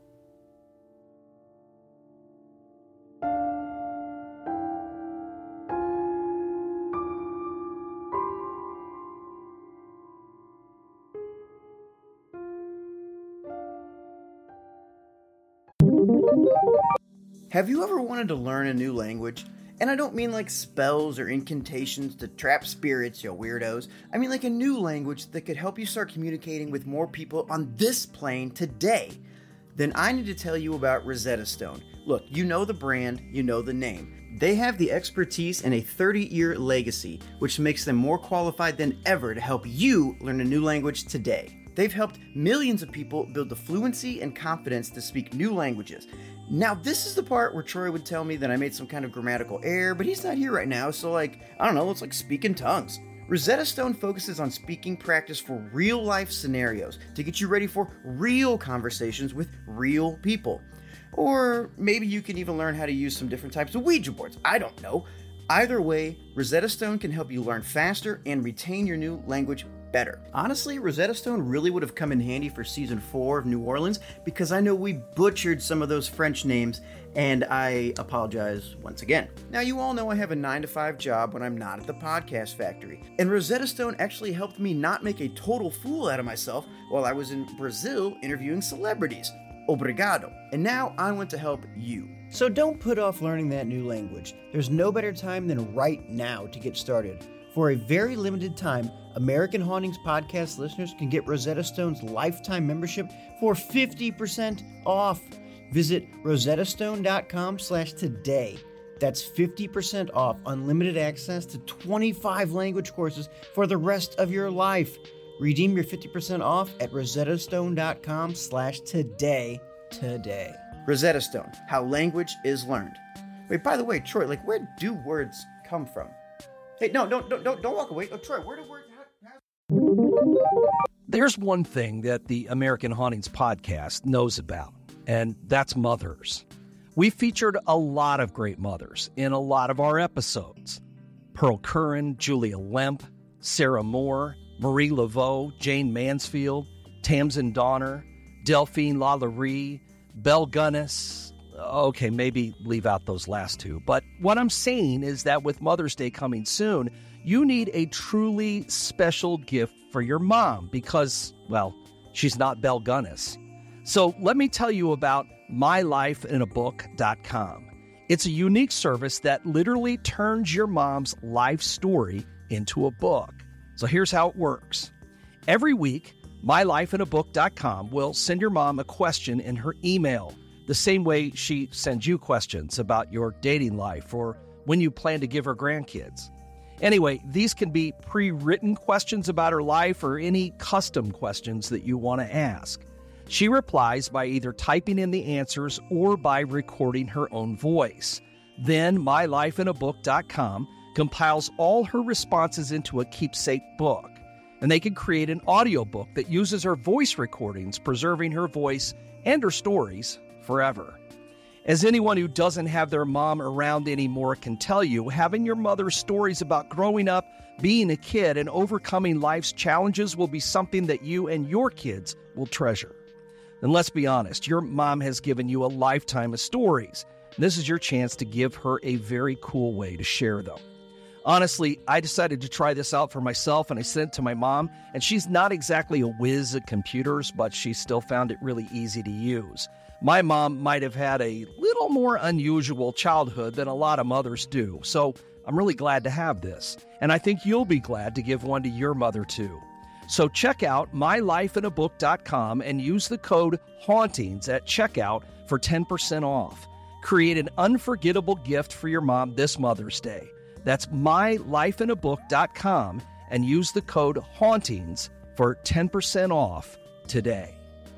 [SPEAKER 3] Have you ever wanted to learn a new language? And I don't mean like spells or incantations to trap spirits, you weirdos. I mean like a new language that could help you start communicating with more people on this plane today. Then I need to tell you about Rosetta Stone. Look, you know the brand, you know the name. They have the expertise and a 30-year legacy, which makes them more qualified than ever to help you learn a new language today. They've helped millions of people build the fluency and confidence to speak new languages. Now, this is the part where Troy would tell me that I made some kind of grammatical error, but he's not here right now, so I don't know, it's like speaking tongues. Rosetta Stone focuses on speaking practice for real-life scenarios to get you ready for real conversations with real people. Or maybe you can even learn how to use some different types of Ouija boards. I don't know. Either way, Rosetta Stone can help you learn faster and retain your new language better. Honestly, Rosetta Stone really would have come in handy for season 4 of New Orleans, because I know we butchered some of those French names, and I apologize once again. Now, you all know I have a 9-to-5 job when I'm not at the podcast factory, and Rosetta Stone actually helped me not make a total fool out of myself while I was in Brazil interviewing celebrities. Obrigado. And now I want to help you. So don't put off learning that new language. There's no better time than right now to get started. For a very limited time, American Hauntings podcast listeners can get Rosetta Stone's lifetime membership for 50% off. Visit rosettastone.com/today. That's 50% off unlimited access to 25 language courses for the rest of your life. Redeem your 50% off at rosettastone.com/today today. Rosetta Stone, how language is learned. Wait, by the way, Troy, where do words come from? Hey, no, don't walk away. Oh, Troy, where do words...
[SPEAKER 2] There's one thing that the American Hauntings podcast knows about, and that's mothers. We featured a lot of great mothers in a lot of our episodes. Pearl Curran, Julia Lemp, Sarah Moore, Marie Laveau, Jane Mansfield, Tamsin Donner, Delphine Lalaurie, Belle Gunness. Okay, maybe leave out those last two. But what I'm saying is that with Mother's Day coming soon, you need a truly special gift for your mom because, well, she's not Belle Gunness. So let me tell you about mylifeinabook.com. It's a unique service that literally turns your mom's life story into a book. So here's how it works. Every week, mylifeinabook.com will send your mom a question in her email, the same way she sends you questions about your dating life or when you plan to give her grandkids. Anyway, these can be pre-written questions about her life or any custom questions that you want to ask. She replies by either typing in the answers or by recording her own voice. Then mylifeinabook.com compiles all her responses into a keepsake book. And they can create an audiobook that uses her voice recordings, preserving her voice and her stories forever. As anyone who doesn't have their mom around anymore can tell you, having your mother's stories about growing up, being a kid, and overcoming life's challenges will be something that you and your kids will treasure. And let's be honest, your mom has given you a lifetime of stories. This is your chance to give her a very cool way to share them. Honestly, I decided to try this out for myself, and I sent it to my mom, and she's not exactly a whiz at computers, but she still found it really easy to use. My mom might have had a little more unusual childhood than a lot of mothers do, so I'm really glad to have this, and I think you'll be glad to give one to your mother too. So check out mylifeinabook.com and use the code HAUNTINGS at checkout for 10% off. Create an unforgettable gift for your mom this Mother's Day. That's mylifeinabook.com and use the code HAUNTINGS for 10% off today.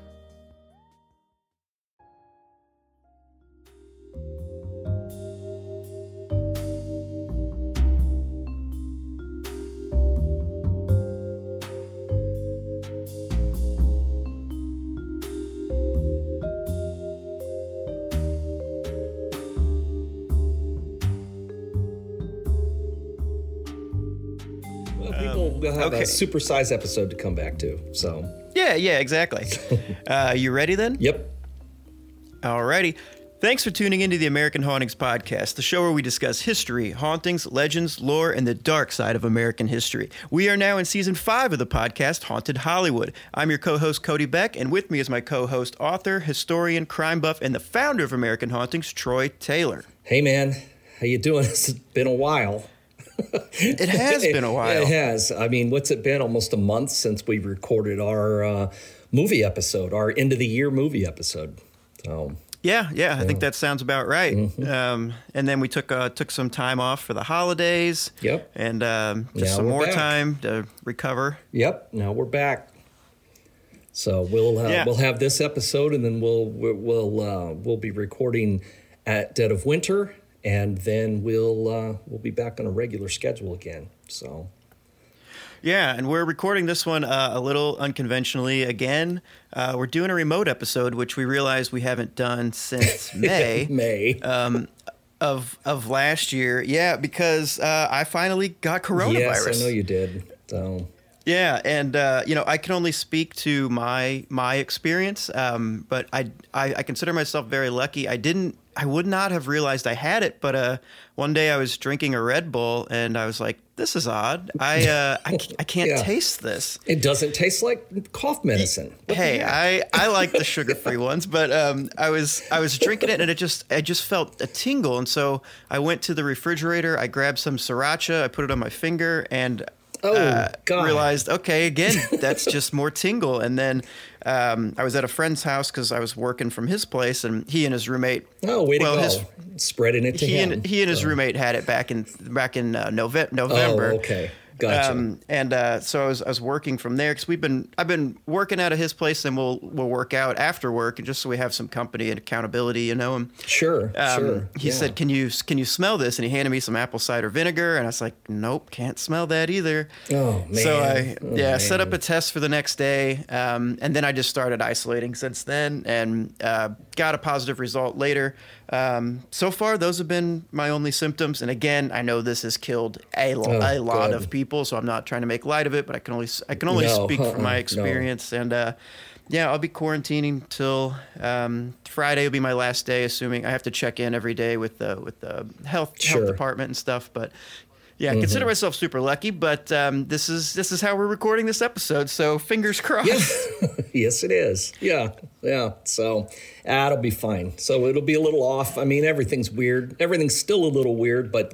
[SPEAKER 2] We'll have a supersized episode to come back to. So
[SPEAKER 3] yeah, exactly. You ready then?
[SPEAKER 2] Yep.
[SPEAKER 3] Alrighty. Thanks for tuning into the American Hauntings podcast, the show where we discuss history, hauntings, legends, lore, and the dark side of American history. We are now in season 5 of the podcast, Haunted Hollywood. I'm your co-host, Cody Beck, and with me is my co-host, author, historian, crime buff, and the founder of American Hauntings, Troy Taylor.
[SPEAKER 2] Hey, man. How you doing? It's been a while.
[SPEAKER 3] It has been a while.
[SPEAKER 2] It has. I mean, what's it been? Almost a month since we recorded our movie episode, our end of the year movie episode. So
[SPEAKER 3] yeah. I think that sounds about right. Mm-hmm. And then we took some time off for the holidays.
[SPEAKER 2] Yep.
[SPEAKER 3] And just some more time to recover.
[SPEAKER 2] Yep. Now we're back. So we'll have this episode, and then we'll be recording at Dead of Winter. And then we'll be back on a regular schedule again. So,
[SPEAKER 3] yeah, and we're recording this one a little unconventionally again. We're doing a remote episode, which we realize we haven't done since May of last year. Yeah, because I finally got coronavirus.
[SPEAKER 2] Yes, I know you did. So.
[SPEAKER 3] Yeah, and I can only speak to my experience, but I consider myself very lucky. I would not have realized I had it, but one day I was drinking a Red Bull and I was like this is odd. I can't taste this.
[SPEAKER 2] It doesn't taste like cough medicine.
[SPEAKER 3] Hey, I like the sugar-free ones, but I was drinking it and I just felt a tingle, and so I went to the refrigerator. I grabbed some sriracha. I put it on my finger and realized, okay, again, that's just more tingle. And then I was at a friend's house because I was working from his place, and he and his roommate.
[SPEAKER 2] Oh, way to go! Spreading it to him.
[SPEAKER 3] He and his roommate had it back in November.
[SPEAKER 2] Oh, okay. Gotcha.
[SPEAKER 3] So I was working from there because I've been working out of his place, and we'll work out after work, just so we have some company and accountability, you know. And
[SPEAKER 2] sure.
[SPEAKER 3] He said, "Can you smell this?" And he handed me some apple cider vinegar, and I was like, "Nope, can't smell that either."
[SPEAKER 2] Oh man.
[SPEAKER 3] So I set up a test for the next day, and then I just started isolating since then, and got a positive result later. So far, those have been my only symptoms. And again, I know this has killed a lot of people, so I'm not trying to make light of it, but I can only speak from my experience. No. And I'll be quarantining till Friday will be my last day, assuming I have to check in every day with the health department and stuff. But yeah, I consider myself super lucky, but this is how we're recording this episode, so fingers crossed.
[SPEAKER 2] Yes, it is. Yeah. So that'll be fine. So it'll be a little off. I mean, everything's weird. Everything's still a little weird, but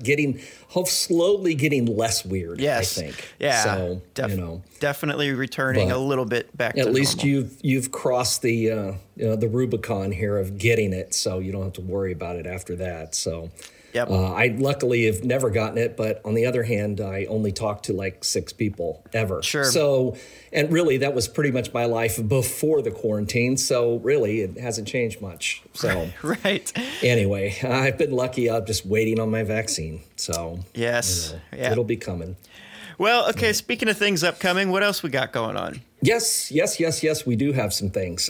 [SPEAKER 2] slowly getting less weird.
[SPEAKER 3] Yes.
[SPEAKER 2] I think.
[SPEAKER 3] Yeah.
[SPEAKER 2] So
[SPEAKER 3] definitely returning a little bit back.
[SPEAKER 2] At
[SPEAKER 3] to
[SPEAKER 2] least
[SPEAKER 3] normal.
[SPEAKER 2] you've crossed the Rubicon here of getting it, so you don't have to worry about it after that. So.
[SPEAKER 3] Yep.
[SPEAKER 2] I luckily have never gotten it, but on the other hand, I only talked to like 6 people ever.
[SPEAKER 3] Sure.
[SPEAKER 2] So, and really that was pretty much my life before the quarantine. So really it hasn't changed much. So,
[SPEAKER 3] right.
[SPEAKER 2] Anyway, I've been lucky. I'm just waiting on my vaccine. So
[SPEAKER 3] yes,
[SPEAKER 2] it'll be coming.
[SPEAKER 3] Well, okay. Speaking of things upcoming, what else we got going on?
[SPEAKER 2] Yes. We do have some things.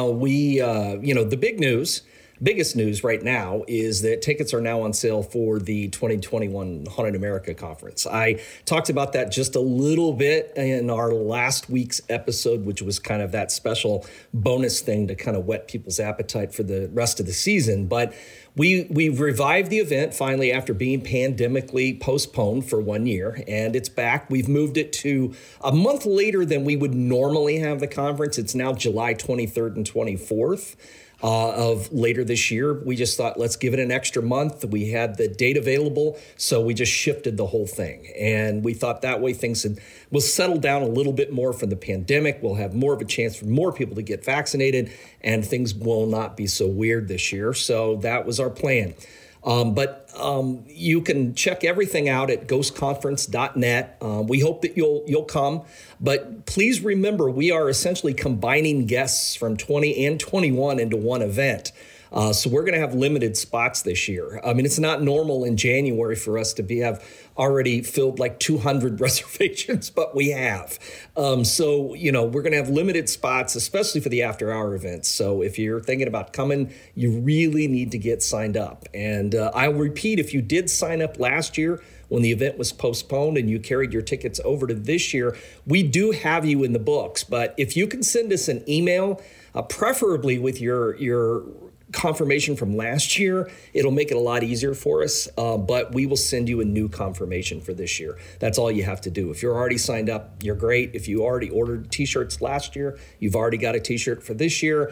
[SPEAKER 2] The biggest news right now is that tickets are now on sale for the 2021 Haunted America Conference. I talked about that just a little bit in our last week's episode, which was kind of that special bonus thing to kind of whet people's appetite for the rest of the season. But we've revived the event finally after being pandemically postponed for 1 year, and it's back. We've moved it to a month later than we would normally have the conference. It's now July 23rd and 24th. Of later this year. We just thought, let's give it an extra month. We had the date available, so we just shifted the whole thing. And we thought that way things will settle down a little bit more from the pandemic. We'll have more of a chance for more people to get vaccinated, and things will not be so weird this year. So that was our plan. But you can check everything out at ghostconference.net. We hope that you'll come. But please remember, we are essentially combining guests from 20 and 21 into one event. So we're going to have limited spots this year. I mean, it's not normal in January for us to have already filled like 200 reservations, but we have. So we're going to have limited spots, especially for the after-hour events. So if you're thinking about coming, you really need to get signed up. And I'll repeat, if you did sign up last year when the event was postponed and you carried your tickets over to this year, we do have you in the books. But if you can send us an email, preferably with your confirmation from last year, it'll make it a lot easier for us, but we will send you a new confirmation for this year. That's all you have to do. If you're already signed up, you're great. If you already ordered t-shirts last year, you've already got a t-shirt for this year.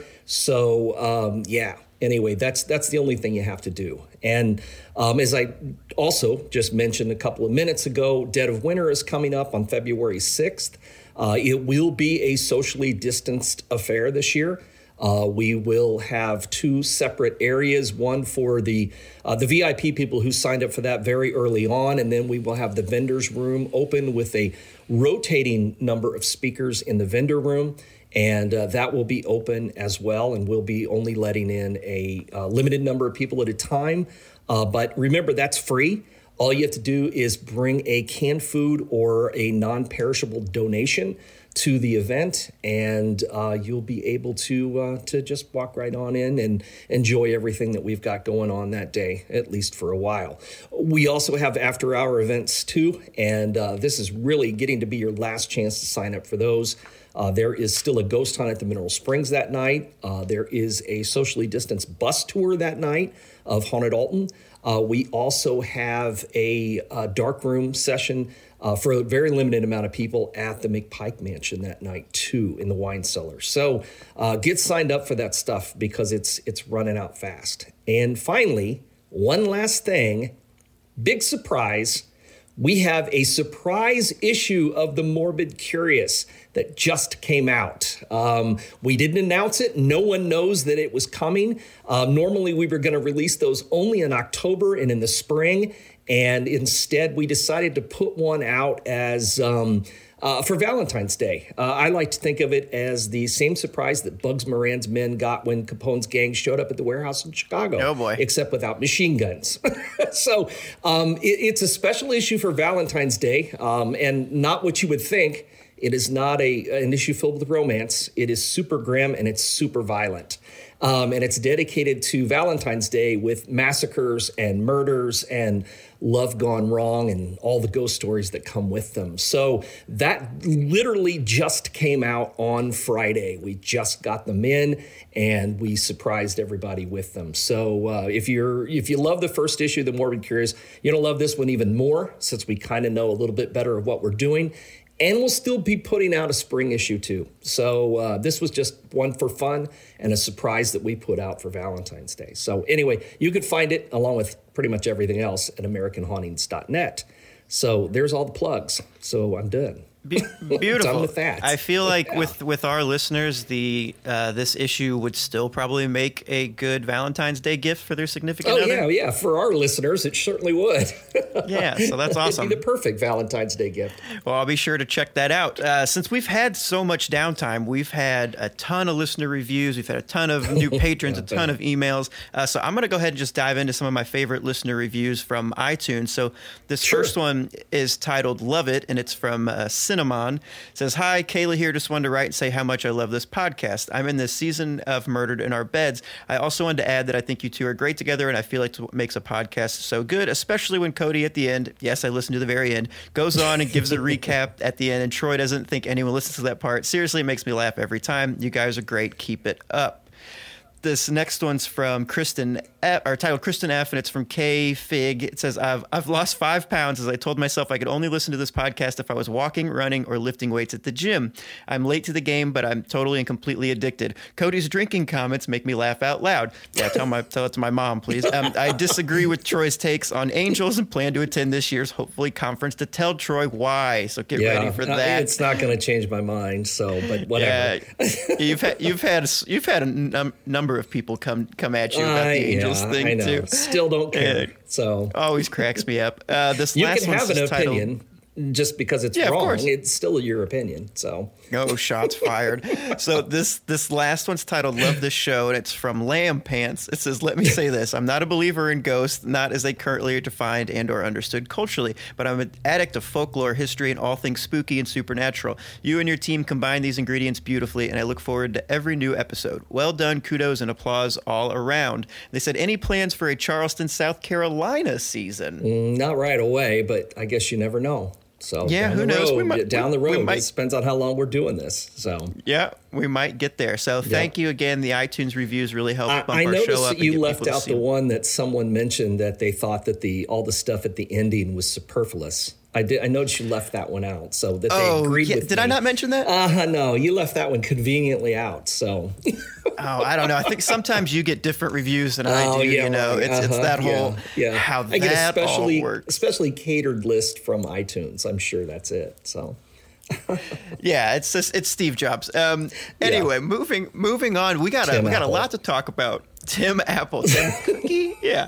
[SPEAKER 2] So anyway, that's the only thing you have to do. And as I also just mentioned a couple of minutes ago, Dead of Winter is coming up on February 6th. It will be a socially distanced affair this year. We will have 2 separate areas, one for the VIP people who signed up for that very early on, and then we will have the vendors room open with a rotating number of speakers in the vendor room, and that will be open as well, and we'll be only letting in a limited number of people at a time. But remember, that's free. All you have to do is bring a canned food or a non-perishable donation to the event, and you'll be able to just walk right on in and enjoy everything that we've got going on that day, at least for a while. We also have after-hour events too, and this is really getting to be your last chance to sign up for those. There is still a ghost hunt at the Mineral Springs that night. There is a socially distanced bus tour that night of Haunted Alton. We also have a dark room session for a very limited amount of people at the McPike Mansion that night, too, in the wine cellar. So get signed up for that stuff because it's running out fast. And finally, one last thing, big surprise. We have a surprise issue of The Morbid Curious that just came out. We didn't announce it. No one knows that it was coming. Normally, we were going to release those only in October and in the spring. And instead, we decided to put one out as for Valentine's Day. I like to think of it as the same surprise that Bugs Moran's men got when Capone's gang showed up at the warehouse in Chicago.
[SPEAKER 3] Oh, boy.
[SPEAKER 2] Except without machine guns. So it's a special issue for Valentine's Day, and not what you would think. It is not an issue filled with romance. It is super grim and it's super violent. And it's dedicated to Valentine's Day with massacres and murders and love gone wrong and all the ghost stories that come with them. So that literally just came out on Friday. We just got them in and we surprised everybody with them. So if you love the first issue of The Morbid Curious, you're going to love this one even more since we kind of know a little bit better of what we're doing. And we'll still be putting out a spring issue, too. So this was just one for fun and a surprise that we put out for Valentine's Day. So anyway, you could find it, along with pretty much everything else, at AmericanHauntings.net. So there's all the plugs. So I'm done.
[SPEAKER 4] Beautiful.
[SPEAKER 2] Done with that.
[SPEAKER 4] I feel like with our listeners, this issue would still probably make a good Valentine's Day gift for their significant other.
[SPEAKER 2] Oh, yeah. For our listeners, it certainly would.
[SPEAKER 4] Yeah, so that's awesome.
[SPEAKER 2] It'd be the perfect Valentine's Day gift.
[SPEAKER 4] Well, I'll be sure to check that out. Since we've had so much downtime, we've had a ton of listener reviews. We've had a ton of new patrons, a ton of emails. So I'm going to go ahead and just dive into some of my favorite listener reviews from iTunes. So this first one is titled Love It, and it's from Cinnamon. It says, "Hi, Kayla here. Just wanted to write and say how much I love this podcast. I'm in this season of Murdered in Our Beds. I also wanted to add that I think you two are great together, and I feel like it's what makes a podcast so good, especially when Cody at the end, yes, I listened to the very end, goes on and gives a recap at the end, and Troy doesn't think anyone listens to that part. Seriously, it makes me laugh every time. You guys are great. Keep it up." This next one's from Kristen F, or titled Kristen F, and it's from K Fig. It says, I've lost 5 pounds as I told myself I could only listen to this podcast if I was walking, running, or lifting weights at the gym. I'm late to the game, but I'm totally and completely addicted. Cody's drinking comments make me laugh out loud. Yeah, tell it to my mom, please. I disagree with Troy's takes on angels and plan to attend this year's hopefully conference to tell Troy why. So get ready for that.
[SPEAKER 2] It's not going to change my mind. So, but whatever.
[SPEAKER 4] Yeah, you've had a number of people come at you about the angels thing
[SPEAKER 2] I know.
[SPEAKER 4] too.
[SPEAKER 2] Still don't care. So
[SPEAKER 4] always cracks me up. This
[SPEAKER 2] you
[SPEAKER 4] last
[SPEAKER 2] can have an opinion.
[SPEAKER 4] Titled,
[SPEAKER 2] just because it's wrong, it's still your opinion. So,
[SPEAKER 4] oh, shots fired. So this last one's titled "Love This Show," and it's from Lamb Pants. It says, "Let me say this: I'm not a believer in ghosts, not as they currently are defined and/or understood culturally, but I'm an addict of folklore, history, and all things spooky and supernatural. You and your team combine these ingredients beautifully, and I look forward to every new episode. Well done, kudos and applause all around." They said, "Any plans for a Charleston, South Carolina season?"
[SPEAKER 2] Not right away, but I guess you never know. So
[SPEAKER 4] yeah, who knows?
[SPEAKER 2] Down the road, it depends on how long we're doing this. So
[SPEAKER 4] yeah, we might get there. So thank you again. The iTunes reviews really help bump our show up.
[SPEAKER 2] I noticed that you left out the one that someone mentioned that they thought that all the stuff at the ending was superfluous. I noticed you left that one out, so that they agreed with me.
[SPEAKER 4] Did I not mention that?
[SPEAKER 2] No, you left that one conveniently out. So.
[SPEAKER 4] I don't know. I think sometimes you get different reviews than I do.
[SPEAKER 2] Yeah,
[SPEAKER 4] you know, it's that whole how I get all works.
[SPEAKER 2] Especially catered list from iTunes. I'm sure that's it. So.
[SPEAKER 4] Yeah, it's Steve Jobs. Anyway, moving on. We got a lot to talk about. Tim Appleton. Yeah.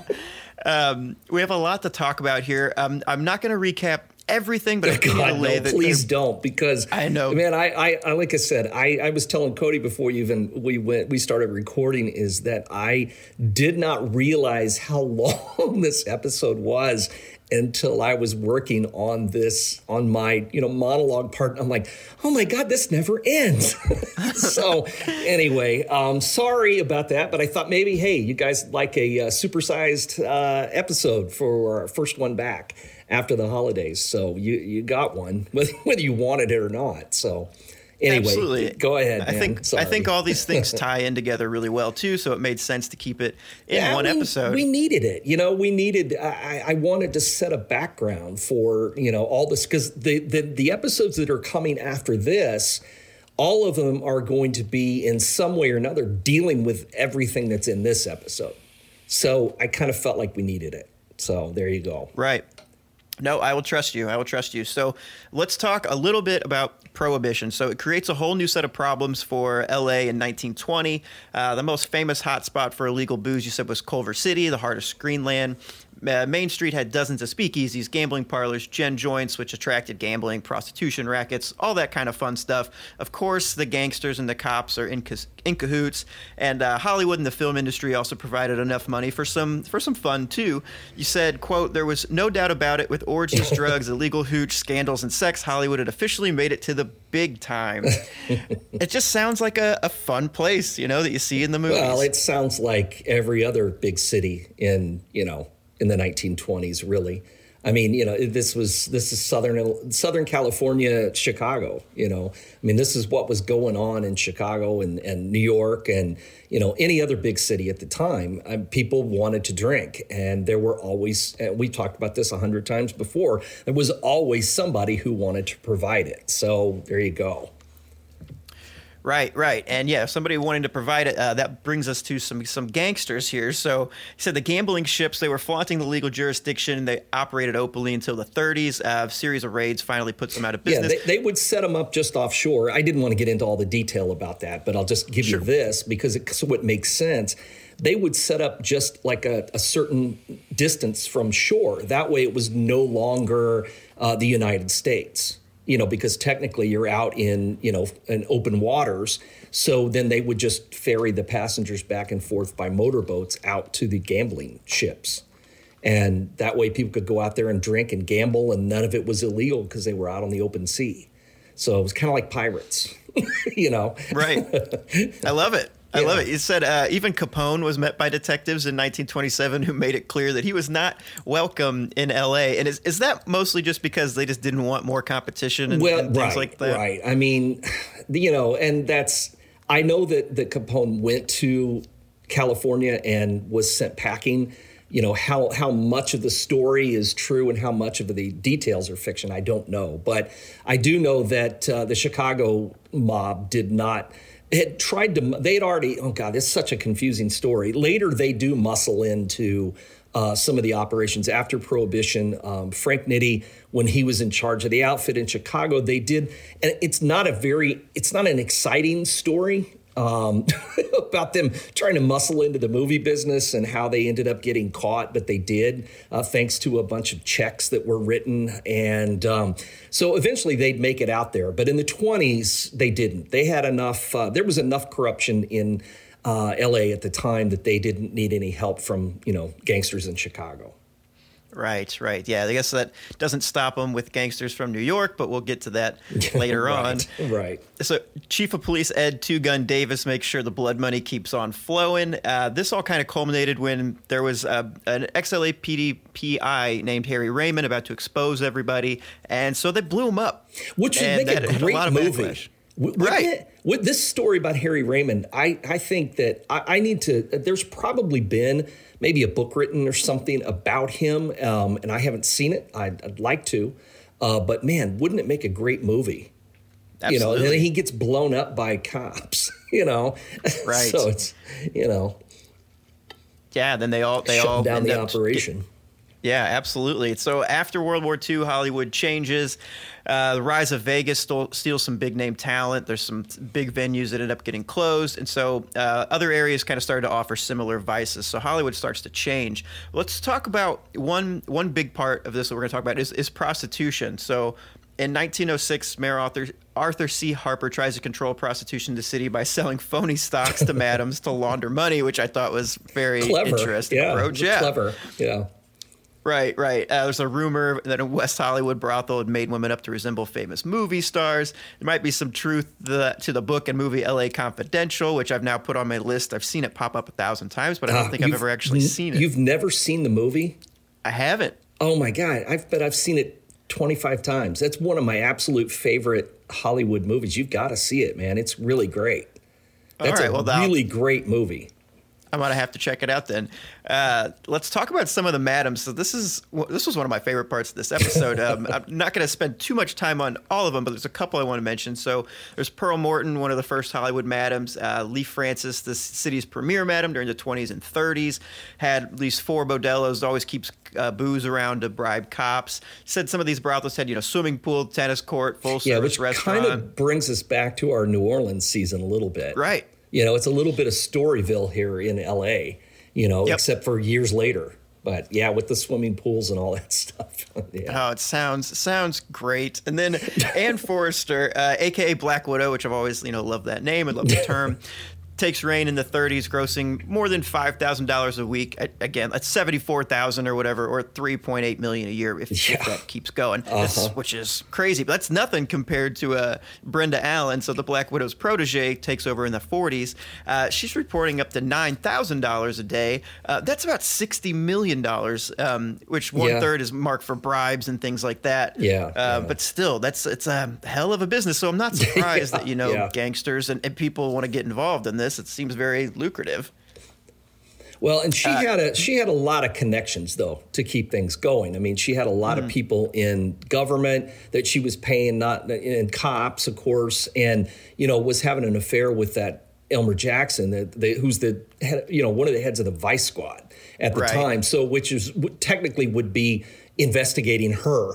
[SPEAKER 4] We have a lot to talk about here. I'm not going to recap everything, but
[SPEAKER 2] please don't, because
[SPEAKER 4] I know,
[SPEAKER 2] man, I like I said, I was telling Cody before we started recording is that I did not realize how long this episode was until I was working on my monologue part. And I'm like, oh my God, this never ends. So anyway, sorry about that, but I thought maybe, hey, you guys like a supersized episode for our first one back after the holidays. So you got one, whether you wanted it or not. So Anyway,
[SPEAKER 4] Absolutely.
[SPEAKER 2] Go ahead, man.
[SPEAKER 4] I think all these things tie in together really well too, so it made sense to keep it in one episode.
[SPEAKER 2] We needed it. I wanted to set a background for, all this, because the episodes that are coming after this, all of them are going to be in some way or another dealing with everything that's in this episode. So I kind of felt like we needed it. So there you go.
[SPEAKER 4] Right. No, I will trust you. So let's talk a little bit about Prohibition. So it creates a whole new set of problems for LA in 1920. The most famous hotspot for illegal booze, you said, was Culver City, the heart of Screenland. Main Street had dozens of speakeasies, gambling parlors, gin joints, which attracted gambling, prostitution rackets, all that kind of fun stuff. Of course, the gangsters and the cops are in cahoots, and Hollywood and the film industry also provided enough money for some fun too. You said, quote, "There was no doubt about it. With orgies, drugs, illegal hooch, scandals, and sex, Hollywood had officially made it to the big time." It just sounds like a fun place, that you see in the movies.
[SPEAKER 2] Well, it sounds like every other big city in the 1920s, really. I mean, this is Southern California, Chicago, I mean, this is what was going on in Chicago and New York and, any other big city at the time. People wanted to drink, and there were always, we talked about this 100 times before, there was always somebody who wanted to provide it. So there you go.
[SPEAKER 4] Right. And yeah, somebody wanting to provide it, that brings us to some gangsters here. So he said the gambling ships, they were flaunting the legal jurisdiction. They operated openly until the 30s. A series of raids finally puts them out of business.
[SPEAKER 2] Yeah, they would set them up just offshore. I didn't want to get into all the detail about that, but I'll just give you this because so it makes sense. They would set up just like a certain distance from shore. That way it was no longer the United States. Because technically you're out in open waters. So then they would just ferry the passengers back and forth by motorboats out to the gambling ships. And that way people could go out there and drink and gamble, and none of it was illegal because they were out on the open sea. So it was kind of like pirates,
[SPEAKER 4] Right. I love it. I love it. You said even Capone was met by detectives in 1927 who made it clear that he was not welcome in L.A. And is that mostly just because they just didn't want more competition and things like that?
[SPEAKER 2] Right. I mean, and I know that Capone went to California and was sent packing. How much of the story is true and how much of the details are fiction, I don't know. But I do know that the Chicago mob had tried to, they had already, oh God, it's such a confusing story. Later, they do muscle into some of the operations after Prohibition. Frank Nitti, when he was in charge of the outfit in Chicago, they did, and it's not an exciting story about them trying to muscle into the movie business and how they ended up getting caught, but they did, thanks to a bunch of checks that were written. And so eventually they'd make it out there. But in the 20s, they didn't. They had enough, there was enough corruption in LA at the time that they didn't need any help from, gangsters in Chicago.
[SPEAKER 4] Right. Yeah, I guess that doesn't stop them with gangsters from New York, but we'll get to that later on.
[SPEAKER 2] Right.
[SPEAKER 4] So Chief of Police Ed Two Gun Davis makes sure the blood money keeps on flowing. This all kind of culminated when there was an ex-LAPD PI named Harry Raymond about to expose everybody, and so they blew him up.
[SPEAKER 2] Which would make a great movie.
[SPEAKER 4] Right.
[SPEAKER 2] With this story about Harry Raymond, I think that I need to, there's probably been maybe a book written or something about him, and I haven't seen it. I'd like to, but man, wouldn't it make a great movie?
[SPEAKER 4] Absolutely.
[SPEAKER 2] And then he gets blown up by cops,
[SPEAKER 4] Right.
[SPEAKER 2] So it's,
[SPEAKER 4] Yeah, then they all
[SPEAKER 2] down the operation.
[SPEAKER 4] Yeah, absolutely. So after World War II, Hollywood changes. The rise of Vegas steals some big-name talent. There's some big venues that end up getting closed. And so other areas kind of started to offer similar vices. So Hollywood starts to change. Let's talk about one big part of this that we're going to talk about is prostitution. So in 1906, Mayor Arthur C. Harper tries to control prostitution in the city by selling phony stocks to madams to launder money, which I thought was very interesting approach. Yeah,
[SPEAKER 2] clever. Yeah.
[SPEAKER 4] Right. There's a rumor that a West Hollywood brothel had made women up to resemble famous movie stars. There might be some truth to the book and movie L.A. Confidential, which I've now put on my list. I've seen it pop up 1,000 times, but I don't think I've ever actually seen it.
[SPEAKER 2] You've never seen the movie?
[SPEAKER 4] I haven't.
[SPEAKER 2] Oh, my God. I've seen it 25 times. That's one of my absolute favorite Hollywood movies, you've got to see it, man. It's really great. That's a really great movie.
[SPEAKER 4] I'm going to have to check it out then. Let's talk about some of the madams. So this was one of my favorite parts of this episode. I'm not going to spend too much time on all of them, but there's a couple I want to mention. So there's Pearl Morton, one of the first Hollywood madams. Lee Francis, the city's premier madam during the 20s and 30s, had at least 4 bordellos, always keeps booze around to bribe cops. Said some of these brothels had, swimming pool, tennis court, full service restaurant.
[SPEAKER 2] Kind of brings us back to our New Orleans season a little bit.
[SPEAKER 4] Right.
[SPEAKER 2] It's a little bit of Storyville here in L.A., except for years later. But, yeah, with the swimming pools and all that stuff. Yeah.
[SPEAKER 4] Oh, it sounds great. And then Ann Forrester, a.k.a. Black Widow, which I've always, loved that name. I love the term. Takes reign in the 30s, grossing more than $5,000 a week. Again, that's $74,000 or whatever, or $3.8 million a year if that keeps going, which is crazy. But that's nothing compared to Brenda Allen. So the Black Widow's protege takes over in the 40s. She's reporting up to $9,000 a day. That's about $60 million, which one third is marked for bribes and things like that. But still, it's a hell of a business. So I'm not surprised that gangsters and people want to get involved in this. It seems very lucrative.
[SPEAKER 2] Well, and she had a lot of connections, though, to keep things going. I mean, she had a lot of people in government that she was paying, and cops, of course, and, was having an affair with that Elmer Jackson, who's the head, one of the heads of the Vice Squad at the time. So, which is technically would be investigating her,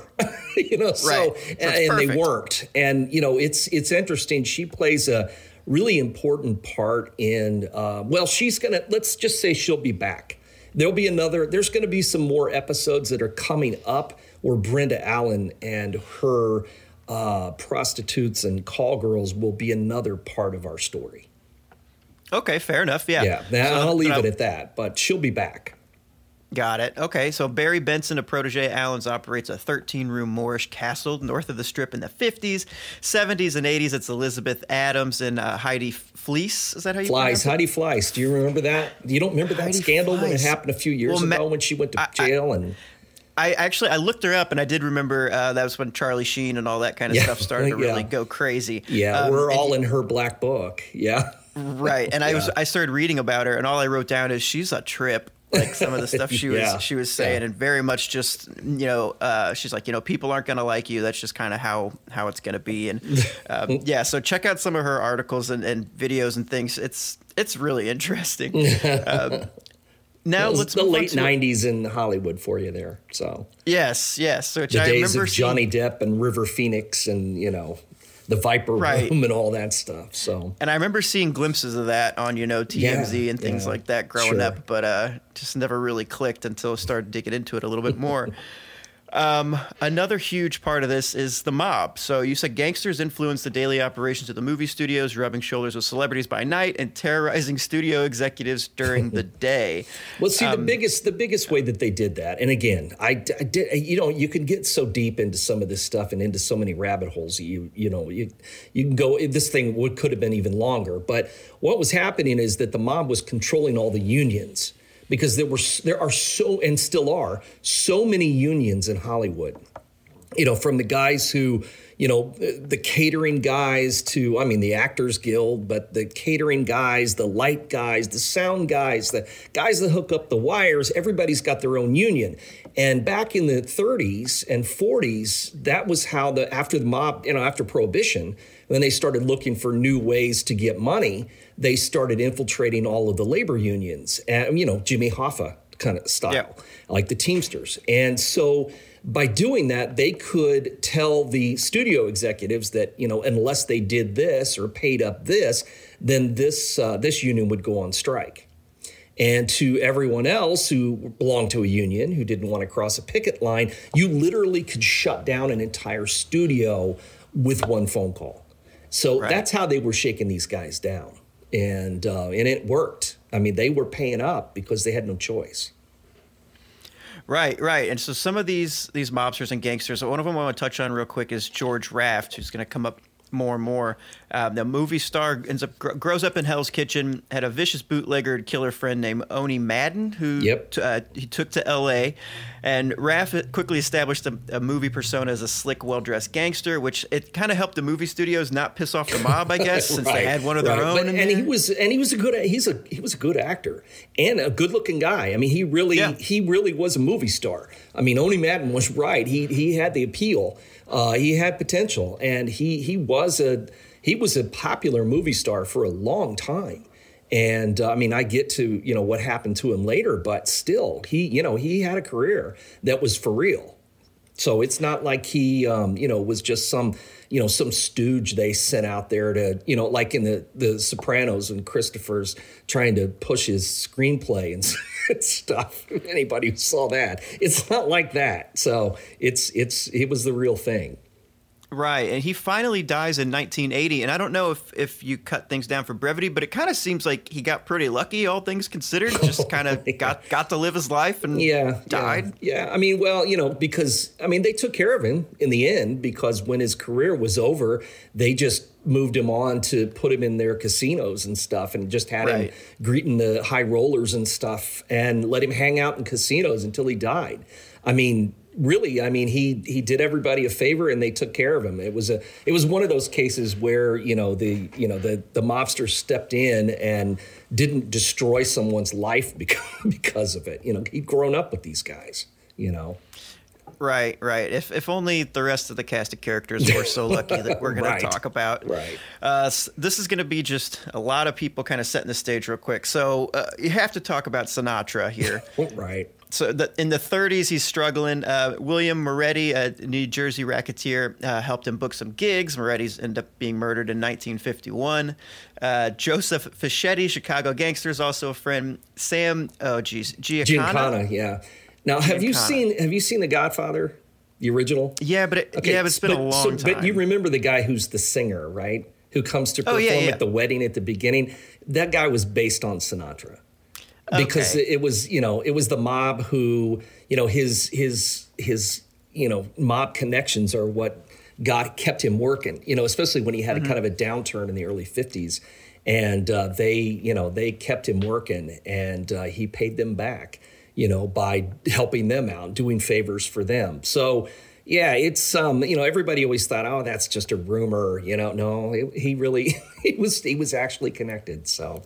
[SPEAKER 2] So, and they weren't. And, it's interesting. She plays a really important part in, let's just say she'll be back. There's going to be some more episodes that are coming up where Brenda Allen and her prostitutes and call girls will be another part of our story.
[SPEAKER 4] Okay, fair enough. Yeah.
[SPEAKER 2] I'll leave it at that, but she'll be back.
[SPEAKER 4] Got it. Okay, so Barry Benson, a protege of Allen's, operates a 13-room Moorish castle north of the Strip in the 50s, 70s, and 80s. It's Elizabeth Adams and Heidi Fleiss. Is that how you pronounce it?
[SPEAKER 2] Heidi Fleiss. Do you remember that? You don't remember that scandal when it happened a few years ago when she went to jail?
[SPEAKER 4] I looked her up, and I did remember that was when Charlie Sheen and all that kind of stuff started to really go crazy.
[SPEAKER 2] Yeah, we're all in her black book. Yeah.
[SPEAKER 4] Right, and I started reading about her, and all I wrote down is she's a trip. Like some of the stuff she was saying, and very much just she's like, people aren't gonna like you. That's just kind of how it's gonna be. And so check out some of her articles and videos and things. It's really interesting. Now let's
[SPEAKER 2] the late '90s in Hollywood for you there. So
[SPEAKER 4] yes. So
[SPEAKER 2] the days of Johnny Depp and River Phoenix and the Viper Room and all that stuff. So, and
[SPEAKER 4] I remember seeing glimpses of that on, TMZ and things like that growing up, but just never really clicked until I started digging into it a little bit more. Another huge part of this is the mob. So you said gangsters influence the daily operations of the movie studios, rubbing shoulders with celebrities by night and terrorizing studio executives during the day.
[SPEAKER 2] Well, see, the biggest way that they did that, and again, I did, you can get so deep into some of this stuff and into so many rabbit holes. You can go. This thing could have been even longer, but what was happening is that the mob was controlling all the unions. Because there are so, and still are, so many unions in Hollywood, from the guys who, the catering guys to, the Actors Guild, but the catering guys, the light guys, the sound guys, the guys that hook up the wires, everybody's got their own union. And back in the 30s and 40s, that was how after the mob, after Prohibition, when they started looking for new ways to get money, they started infiltrating all of the labor unions, and Jimmy Hoffa kind of style, like the Teamsters. And so by doing that, they could tell the studio executives that, unless they did this or paid up this, then this union would go on strike. And to everyone else who belonged to a union, who didn't want to cross a picket line, you literally could shut down an entire studio with one phone call. So that's how they were shaking these guys down. And it worked. They were paying up because they had no choice.
[SPEAKER 4] Right. And so some of these mobsters and gangsters, one of them I want to touch on real quick is George Raft, who's going to come up more and more. The movie star grows up in Hell's Kitchen, had a vicious bootlegger killer friend named Oni Madden, who he took to L.A., and Raph quickly established a movie persona as a slick, well-dressed gangster, which it kind of helped the movie studios not piss off the mob, I guess, since they had one of their own.
[SPEAKER 2] He was a good actor and a good-looking guy. I mean, he really was a movie star. I mean, Oni Madden was right. He had the appeal. He had potential, and he was a popular movie star for a long time. And I mean, I get to what happened to him later, but still, he had a career that was for real. So it's not like he was just some stooge they sent out there to like in the Sopranos and Christopher's trying to push his screenplay and stuff. Anybody who saw that, it's not like that. So it was the real thing.
[SPEAKER 4] Right, and he finally dies in 1980, and I don't know if you cut things down for brevity, but it kind of seems like he got pretty lucky, all things considered, just kind of got to live his life and died.
[SPEAKER 2] Yeah, I mean, well, because, they took care of him in the end, because when his career was over, they just moved him on to put him in their casinos and stuff and just had him greeting the high rollers and stuff and let him hang out in casinos until he died. I mean, really, he did everybody a favor and they took care of him. It was one of those cases where, the mobster stepped in and didn't destroy someone's life because of it. He'd grown up with these guys,
[SPEAKER 4] Right. If only the rest of the cast of characters were so lucky that we're going to talk about.
[SPEAKER 2] Right.
[SPEAKER 4] This is going to be just a lot of people kind of setting the stage real quick. So you have to talk about Sinatra here.
[SPEAKER 2] Right.
[SPEAKER 4] So in the 30s, he's struggling. William Moretti, a New Jersey racketeer, helped him book some gigs. Moretti's ended up being murdered in 1951. Joseph Fischetti, Chicago gangster, is also a friend. Giancana,
[SPEAKER 2] yeah. Now, have you seen The Godfather, the original?
[SPEAKER 4] Yeah, but it's been a long time.
[SPEAKER 2] But you remember the guy who's the singer, right? Who comes to perform at the wedding at the beginning? That guy was based on Sinatra. Because it was the mob who, his mob connections are what kept him working, especially when he had a kind of a downturn in the early 50s. And they kept him working, and he paid them back, by helping them out, doing favors for them. So, yeah, it's, everybody always thought, oh, that's just a rumor, no, he really, he was actually connected, so.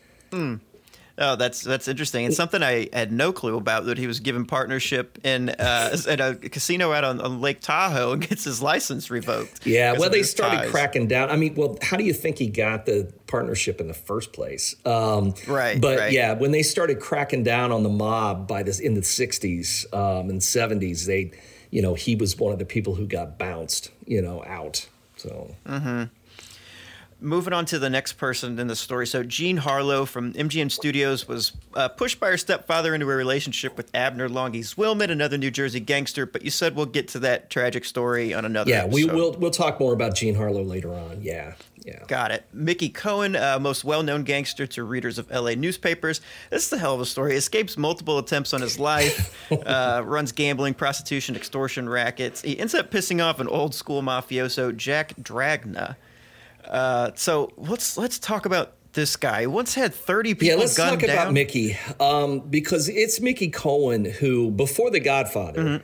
[SPEAKER 4] Oh, that's interesting. And something I had no clue about, that he was given partnership in at a casino out on Lake Tahoe and gets his license revoked.
[SPEAKER 2] Yeah, well, they started cracking down. How do you think he got the partnership in the first place? Yeah, when they started cracking down on the mob in the 60s and 70s, he was one of the people who got bounced, out. So. Mm-hmm.
[SPEAKER 4] Moving on to the next person in the story. So Jean Harlow from MGM Studios was pushed by her stepfather into a relationship with Abner Longy Zwillman, another New Jersey gangster. But you said we'll get to that tragic story on another episode.
[SPEAKER 2] We'll talk more about Jean Harlow later on. Yeah.
[SPEAKER 4] Got it. Mickey Cohen, most well-known gangster to readers of L.A. newspapers. This is a hell of a story. Escapes multiple attempts on his life, runs gambling, prostitution, extortion rackets. He ends up pissing off an old-school mafioso, Jack Dragna. So let's talk about this guy. He once had 30 people gunned down.
[SPEAKER 2] Yeah, let's talk about Mickey, because it's Mickey Cohen who, before The Godfather,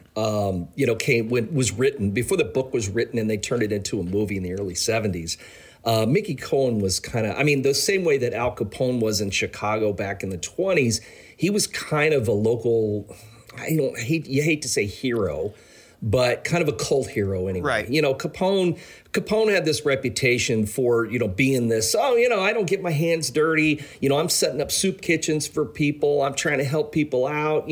[SPEAKER 2] was written, before the book was written and they turned it into a movie in the early 70s. Mickey Cohen was kind of, the same way that Al Capone was in Chicago back in the 20s, he was kind of a local, you hate to say hero, but kind of a cult hero anyway.
[SPEAKER 4] Right.
[SPEAKER 2] Capone had this reputation for, being this, I don't get my hands dirty. I'm setting up soup kitchens for people. I'm trying to help people out.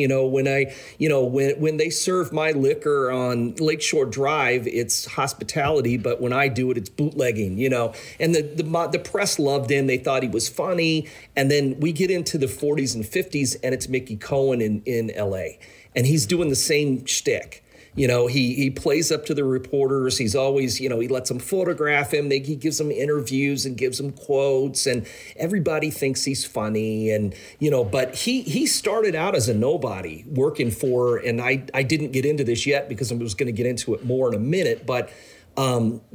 [SPEAKER 2] When they serve my liquor on Lakeshore Drive, it's hospitality. But when I do it, it's bootlegging, and the press loved him. They thought he was funny. And then we get into the 40s and 50s and it's Mickey Cohen in LA, and he's doing the same shtick. He plays up to the reporters. He's always, he lets them photograph him. He gives them interviews and gives them quotes, and everybody thinks he's funny. And, but he started out as a nobody working for, and I didn't get into this yet because I was going to get into it more in a minute, but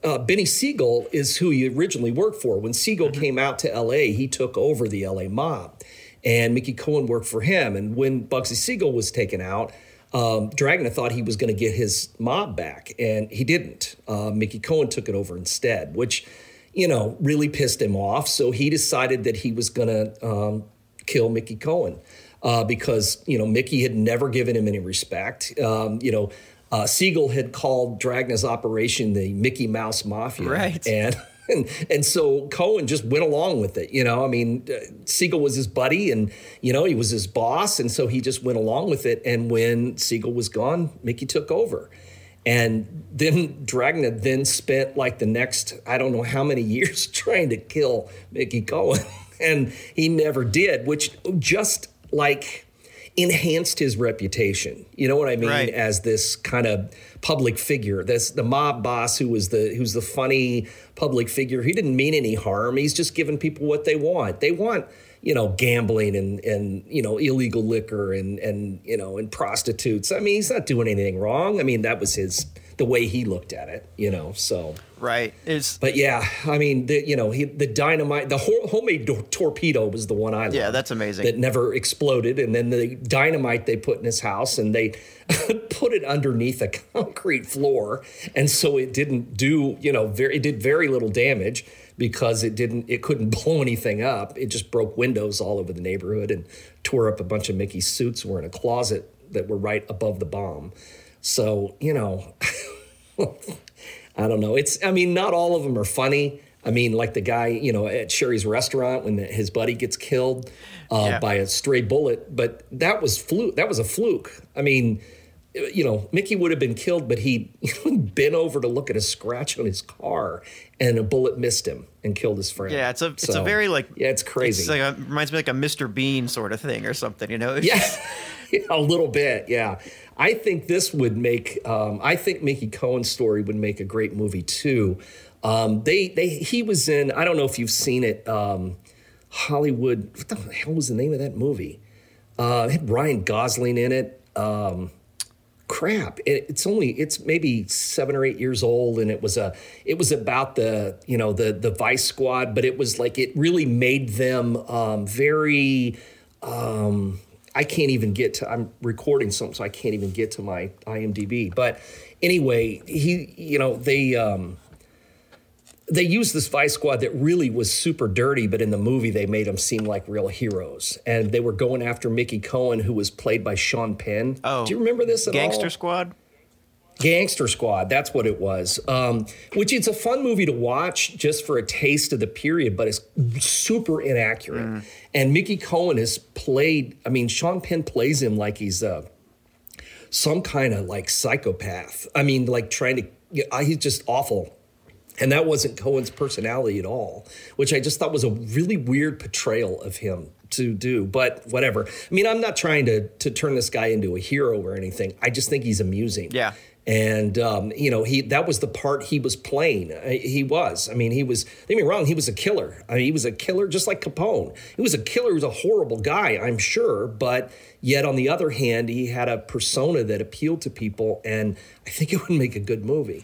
[SPEAKER 2] Benny Siegel is who he originally worked for. When Siegel came out to L.A., he took over the L.A. mob, and Mickey Cohen worked for him. And when Bugsy Siegel was taken out, Dragna thought he was going to get his mob back, and he didn't. Mickey Cohen took it over instead, which, really pissed him off. So he decided that he was going to kill Mickey Cohen because, Mickey had never given him any respect. Siegel had called Dragna's operation the Mickey Mouse Mafia.
[SPEAKER 4] Right.
[SPEAKER 2] And so Cohen just went along with it. Siegel was his buddy and, he was his boss. And so he just went along with it. And when Siegel was gone, Mickey took over. And then Dragna then spent like the next, I don't know how many years trying to kill Mickey Cohen. And he never did, which just like enhanced his reputation. You know what I mean?
[SPEAKER 4] Right.
[SPEAKER 2] As this kind of public figure, the mob boss who's the funny public figure. He didn't mean any harm. He's just giving people what they want. They want, gambling and illegal liquor and prostitutes. I mean, he's not doing anything wrong. I mean, that was the way he looked at it, so.
[SPEAKER 4] Right.
[SPEAKER 2] But yeah, I mean, the dynamite, the homemade torpedo was the one I loved.
[SPEAKER 4] Yeah, that's amazing.
[SPEAKER 2] That never exploded. And then the dynamite they put in his house, and they put it underneath a concrete floor. And so it didn't do, it did very little damage because it couldn't blow anything up. It just broke windows all over the neighborhood and tore up a bunch of Mickey's suits that were in a closet that were right above the bomb. So, I don't know. Not all of them are funny. I mean, like the guy, at Sherry's restaurant when his buddy gets killed by a stray bullet. But that was a fluke. I mean, Mickey would have been killed, but he bent over to look at a scratch on his car, and a bullet missed him and killed his friend.
[SPEAKER 4] Yeah, it's a very
[SPEAKER 2] it's crazy.
[SPEAKER 4] It's like reminds me like a Mr. Bean sort of thing or something.
[SPEAKER 2] Yeah, a little bit. Yeah. I think this would make. I think Mickey Cohen's story would make a great movie too. He was in. I don't know if you've seen it. Hollywood. What the hell was the name of that movie? It had Ryan Gosling in it. It's maybe 7 or 8 years old, and it was about the Vice Squad, but it was like it really made them very. I can't even I'm recording something, so I can't even get to my IMDb. But anyway, they used this Vice Squad that really was super dirty, but in the movie they made them seem like real heroes. And they were going after Mickey Cohen, who was played by Sean Penn. Oh, do you remember this at all?
[SPEAKER 4] Gangster Squad?
[SPEAKER 2] Gangster Squad, that's what it was. Which it's a fun movie to watch just for a taste of the period, but it's super inaccurate. And Mickey Cohen is played, Sean Penn plays him like he's some kind of like psychopath. I mean, like he's just awful. And that wasn't Cohen's personality at all, which I just thought was a really weird portrayal of him to do, but whatever. I'm not trying to turn this guy into a hero or anything. I just think he's amusing.
[SPEAKER 4] Yeah.
[SPEAKER 2] And, that was the part he was playing. He was. Don't get me wrong, he was a killer. He was a killer just like Capone. He was a killer. He was a horrible guy, I'm sure. But yet, on the other hand, he had a persona that appealed to people. And I think it would make a good movie,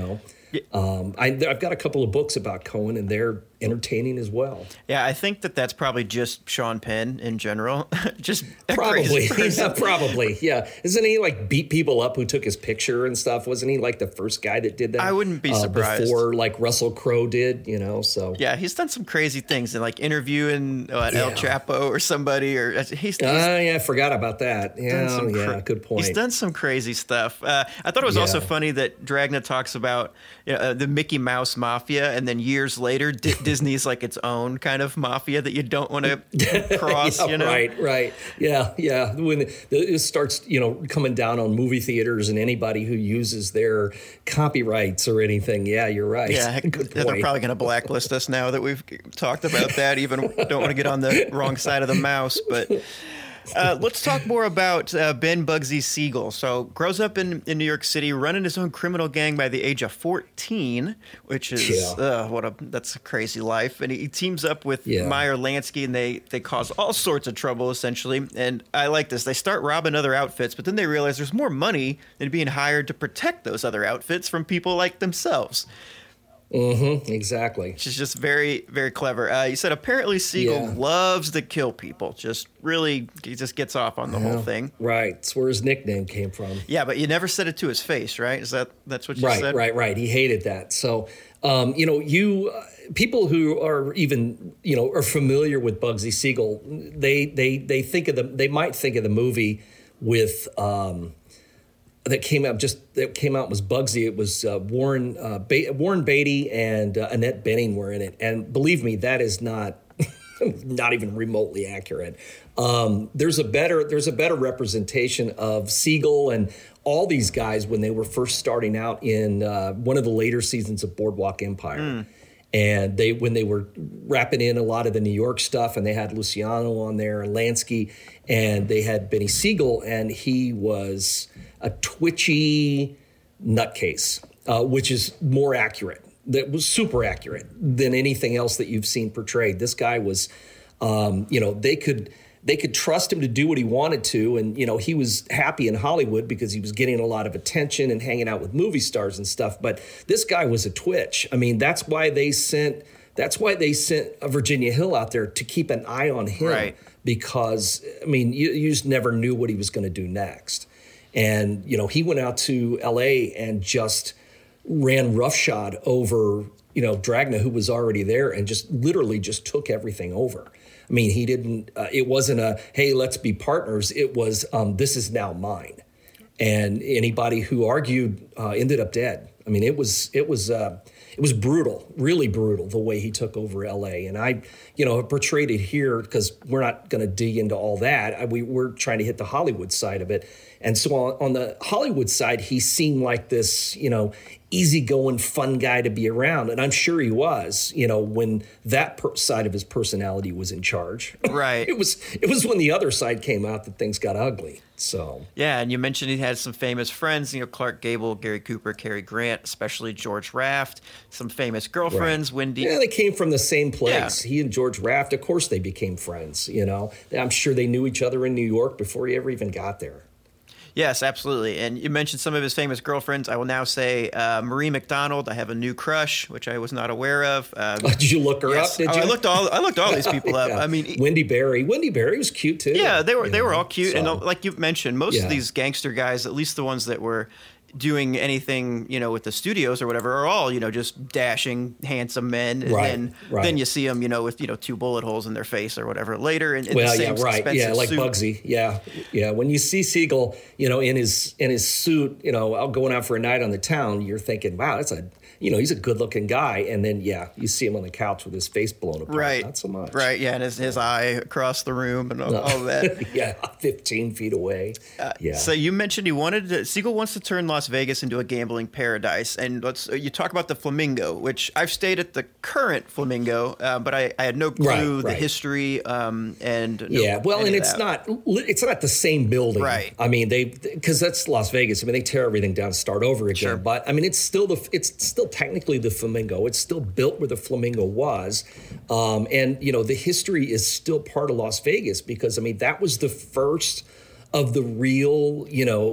[SPEAKER 2] I've got a couple of books about Cohen, and they're entertaining as well.
[SPEAKER 4] Yeah, I think that's probably just Sean Penn in general. Just
[SPEAKER 2] probably, probably, yeah. Isn't he like beat people up who took his picture and stuff? Wasn't he like the first guy that did that?
[SPEAKER 4] I wouldn't be surprised.
[SPEAKER 2] Before like Russell Crowe did, So
[SPEAKER 4] yeah, he's done some crazy things, and like interviewing El Chapo or somebody, or he's
[SPEAKER 2] I forgot about that. Yeah, good point.
[SPEAKER 4] He's done some crazy stuff. I thought it was also funny that Dragna talks about the Mickey Mouse Mafia, and then years later, Disney's like its own kind of mafia that you don't want to cross.
[SPEAKER 2] Right. Yeah. When it starts, coming down on movie theaters and anybody who uses their copyrights or anything. Yeah, you're right.
[SPEAKER 4] Yeah, they're probably going to blacklist us now that we've talked about that. Even don't want to get on the wrong side of the mouse, but. Let's talk more about Ben Bugsy Siegel. So grows up in New York City, running his own criminal gang by the age of 14, which is that's a crazy life. And he teams up with Meyer Lansky, and they cause all sorts of trouble essentially. And I like this. They start robbing other outfits, but then they realize there's more money than being hired to protect those other outfits from people like themselves.
[SPEAKER 2] Exactly.
[SPEAKER 4] Which is just very, very clever. You said apparently Siegel loves to kill people. Just really, he just gets off on the whole thing.
[SPEAKER 2] Right. It's where his nickname came from.
[SPEAKER 4] Yeah, but you never said it to his face, right? That's what you said?
[SPEAKER 2] Right. He hated that. So, people who are even, are familiar with Bugsy Siegel, they might think of the movie with, that came out was Bugsy. It was Warren Beatty and Annette Bening were in it, and believe me, that is not even remotely accurate. There's a better representation of Siegel and all these guys when they were first starting out in one of the later seasons of Boardwalk Empire. And when they were wrapping in a lot of the New York stuff, and they had Luciano on there and Lansky, and they had Benny Siegel, and he was a twitchy nutcase, which is more accurate. That was super accurate than anything else that you've seen portrayed. This guy was, they could trust him to do what he wanted to, and he was happy in Hollywood because he was getting a lot of attention and hanging out with movie stars and stuff. But this guy was a twitch. I mean, that's why they sent Virginia Hill out there to keep an eye on him,
[SPEAKER 4] right?
[SPEAKER 2] Because you just never knew what he was going to do next. And he went out to L.A. and just ran roughshod over Dragna, who was already there, and just literally just took everything over. I mean, he didn't, it wasn't a, hey, let's be partners. It was, this is now mine. And anybody who argued ended up dead. I mean, it was brutal, really brutal, the way he took over LA. And I, portrayed it here because we're not going to dig into all that. We're trying to hit the Hollywood side of it. And so on the Hollywood side, he seemed like this, easygoing, fun guy to be around. And I'm sure he was, when that side of his personality was in charge.
[SPEAKER 4] Right.
[SPEAKER 2] It was when the other side came out that things got ugly. So
[SPEAKER 4] yeah, and you mentioned he had some famous friends, Clark Gable, Gary Cooper, Cary Grant, especially George Raft, some famous girlfriends, right. Wendy.
[SPEAKER 2] Yeah, they came from the same place. Yeah. He and George Raft, of course they became friends, I'm sure they knew each other in New York before he ever even got there.
[SPEAKER 4] Yes, absolutely. And you mentioned some of his famous girlfriends. I will now say Marie McDonald. I have a new crush, which I was not aware of.
[SPEAKER 2] Did you look her up? Did you?
[SPEAKER 4] I looked all these people up.
[SPEAKER 2] Yeah.
[SPEAKER 4] I mean,
[SPEAKER 2] Wendy Berry was cute too.
[SPEAKER 4] Yeah, they were all cute. So, and like you mentioned, most of these gangster guys, at least the ones that were doing anything, with the studios or whatever, are all, just dashing, handsome men. And then you see them, with, 2 bullet holes in their face or whatever later. In the same expensive
[SPEAKER 2] like
[SPEAKER 4] suit.
[SPEAKER 2] Bugsy. Yeah. When you see Siegel, in his suit, going out for a night on the town, you're thinking, wow, that's he's a good looking guy. And then, you see him on the couch with his face blown apart.
[SPEAKER 4] Right.
[SPEAKER 2] Not so much.
[SPEAKER 4] Right. Yeah. And his eye across the room and all that.
[SPEAKER 2] Yeah. 15 feet away.
[SPEAKER 4] So you mentioned Siegel wants to turn Las Vegas into a gambling paradise. And you talk about the Flamingo, which I've stayed at the current Flamingo, but I had no clue the history. And it's not the same building. Right.
[SPEAKER 2] I mean, because that's Las Vegas. I mean, they tear everything down and start over again.
[SPEAKER 4] Sure.
[SPEAKER 2] But I mean, it's still technically the Flamingo. It's still built where the Flamingo was. And the history is still part of Las Vegas because, I mean, that was the first of the real,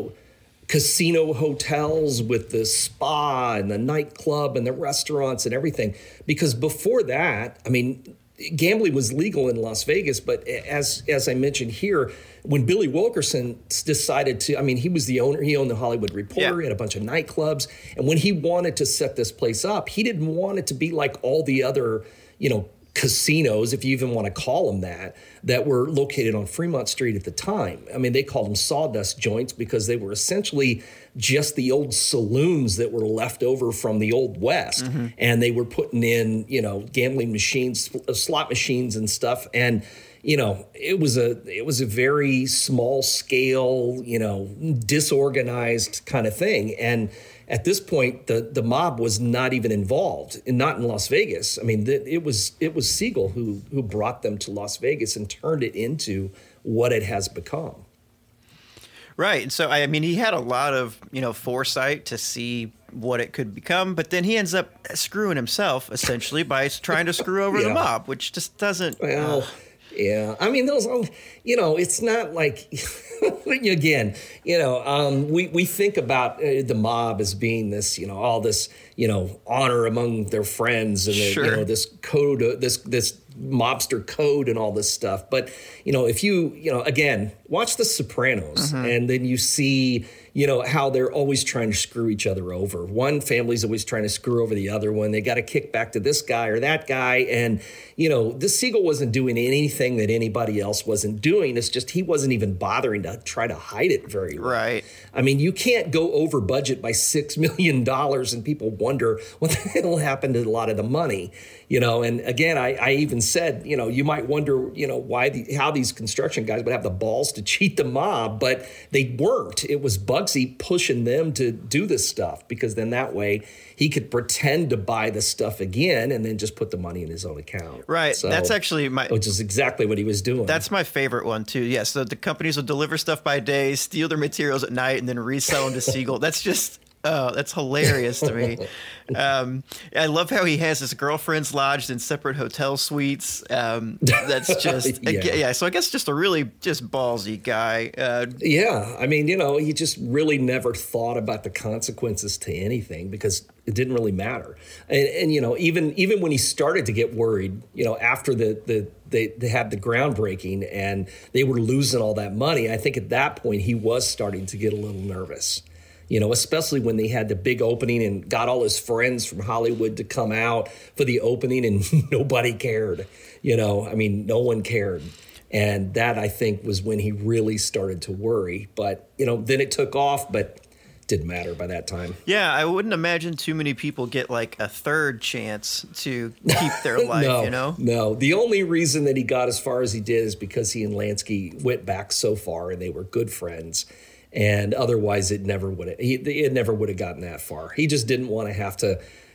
[SPEAKER 2] casino hotels with the spa and the nightclub and the restaurants and everything. Because before that, I mean, gambling was legal in Las Vegas, but as I mentioned here, when Billy Wilkerson decided to, I mean, he was the owner, he owned the Hollywood Reporter, he had a bunch of nightclubs, and when he wanted to set this place up, he didn't want it to be like all the other, casinos, if you even want to call them that were located on Fremont Street at the time. I mean, they called them sawdust joints because they were essentially just the old saloons that were left over from the Old West. Mm-hmm. And they were putting in, gambling machines, slot machines and stuff. And, it was a very small scale, disorganized kind of thing. And at this point, the mob was not even involved, and not in Las Vegas. I mean, it was Siegel who brought them to Las Vegas and turned it into what it has become.
[SPEAKER 4] Right. And so, I mean, he had a lot of, foresight to see what it could become, but then he ends up screwing himself, essentially, by trying to screw over the mob, which just doesn't...
[SPEAKER 2] Well... Yeah, I mean, it's not like, again, we think about the mob as being this, all this, honor among their friends and,
[SPEAKER 4] Sure.
[SPEAKER 2] This code, this mobster code and all this stuff. But, if you, again, watch The Sopranos and then you see, how they're always trying to screw each other over. One family's always trying to screw over the other one. They got to kick back to this guy or that guy. And, this Siegel wasn't doing anything that anybody else wasn't doing. It's just he wasn't even bothering to try to hide it very well.
[SPEAKER 4] Right.
[SPEAKER 2] I mean, you can't go over budget by $6 million and people wonder what the hell happened to a lot of the money. And again, I even said, you might wonder, how these construction guys would have the balls to cheat the mob, but they weren't. It was Bugsy pushing them to do this stuff because then that way he could pretend to buy the stuff again and then just put the money in his own account.
[SPEAKER 4] Right.
[SPEAKER 2] So,
[SPEAKER 4] that's actually
[SPEAKER 2] which is exactly what he was doing.
[SPEAKER 4] That's my favorite one too. Yes. So the companies will deliver stuff by day, steal their materials at night, and then resell them to Siegel. That's just. Oh, that's hilarious to me. I love how he has his girlfriends lodged in separate hotel suites. That's just, yeah. So I guess just a really just ballsy guy.
[SPEAKER 2] Yeah. I mean, he just really never thought about the consequences to anything because it didn't really matter. And even when he started to get worried, after they had the groundbreaking and they were losing all that money, I think at that point he was starting to get a little nervous. Especially when they had the big opening and got all his friends from Hollywood to come out for the opening and nobody cared. No one cared. And that, I think, was when he really started to worry. But, then it took off, but didn't matter by that time.
[SPEAKER 4] Yeah, I wouldn't imagine too many people get like a third chance to keep their life,
[SPEAKER 2] No. The only reason that he got as far as he did is because he and Lansky went back so far and they were good friends. And otherwise, it never would have gotten that far. He just didn't want to have to,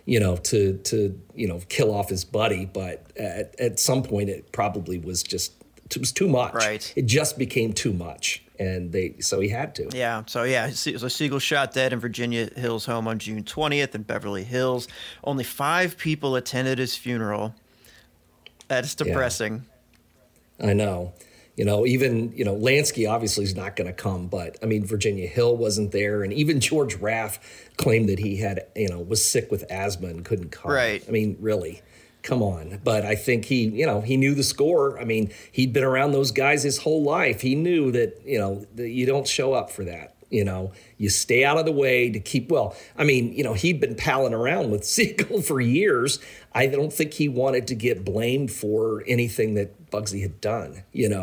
[SPEAKER 2] kill off his buddy. But at some point, it probably was too much.
[SPEAKER 4] Right.
[SPEAKER 2] It just became too much, and so he had to.
[SPEAKER 4] Yeah. So Siegel shot dead in Virginia Hill's home on June 20th in Beverly Hills. Only 5 people attended his funeral. That's depressing.
[SPEAKER 2] Yeah. I know. Lansky obviously is not going to come, but I mean, Virginia Hill wasn't there. And even George Raff claimed that he had, was sick with asthma and couldn't come.
[SPEAKER 4] Right.
[SPEAKER 2] I mean, really, come on. But I think he knew the score. I mean, he'd been around those guys his whole life. He knew that, that you don't show up for that. You stay out of the way to keep, he'd been palling around with Siegel for years. I don't think he wanted to get blamed for anything that Bugsy had done,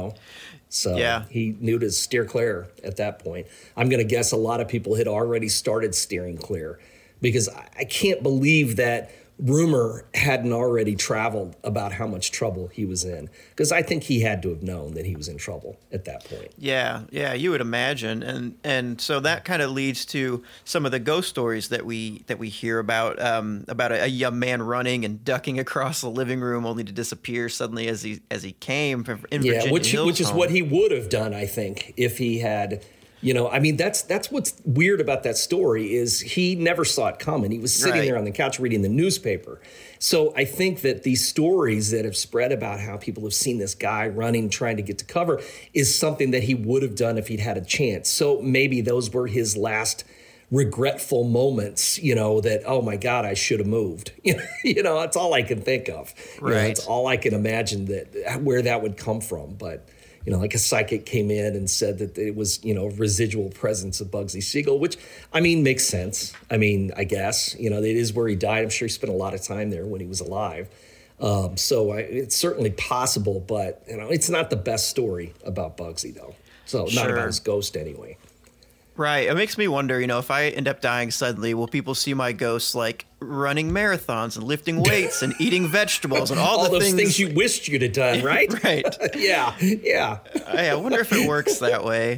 [SPEAKER 2] So
[SPEAKER 4] yeah.
[SPEAKER 2] He knew to steer clear at that point. I'm going to guess a lot of people had already started steering clear because I can't believe that rumor hadn't already traveled about how much trouble he was in, because I think he had to have known that he was in trouble at that point.
[SPEAKER 4] Yeah, you would imagine, and so that kind of leads to some of the ghost stories that we hear about a young man running and ducking across the living room only to disappear suddenly as he came from Virginia Hill's
[SPEAKER 2] which is
[SPEAKER 4] home.
[SPEAKER 2] what he would have done, I think, if he had. That's what's weird about that story is he never saw it coming. He was sitting there on the couch reading the newspaper. So I think that these stories that have spread about how people have seen this guy running, trying to get to cover, is something that he would have done if he'd had a chance. So maybe those were his last regretful moments, that, oh my God, I should have moved. That's all I can think of.
[SPEAKER 4] Right.
[SPEAKER 2] It's all I can imagine where that would come from. But like a psychic came in and said that it was, residual presence of Bugsy Siegel, which, makes sense. I guess, it is where he died. I'm sure he spent a lot of time there when he was alive. So it's certainly possible, but, it's not the best story about Bugsy, though. So not about his ghost anyway.
[SPEAKER 4] Right. It makes me wonder, if I end up dying suddenly, will people see my ghost like running marathons and lifting weights and eating vegetables and all the
[SPEAKER 2] those things you wished you'd have done, right?
[SPEAKER 4] Right.
[SPEAKER 2] Yeah.
[SPEAKER 4] I wonder if it works that way.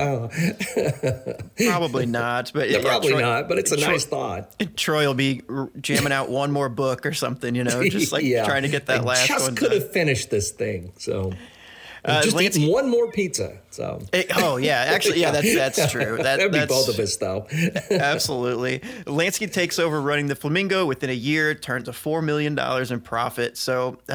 [SPEAKER 4] Probably not. But
[SPEAKER 2] probably not. But it's a nice thought.
[SPEAKER 4] Troy will be jamming out one more book or something, just like trying to get that last one.
[SPEAKER 2] Just could have finished this thing. So. Just eating one more pizza. So.
[SPEAKER 4] Actually, that's true.
[SPEAKER 2] That'd be both of us, though.
[SPEAKER 4] Absolutely. Lansky takes over running the Flamingo within a year, turns a $4 million in profit. So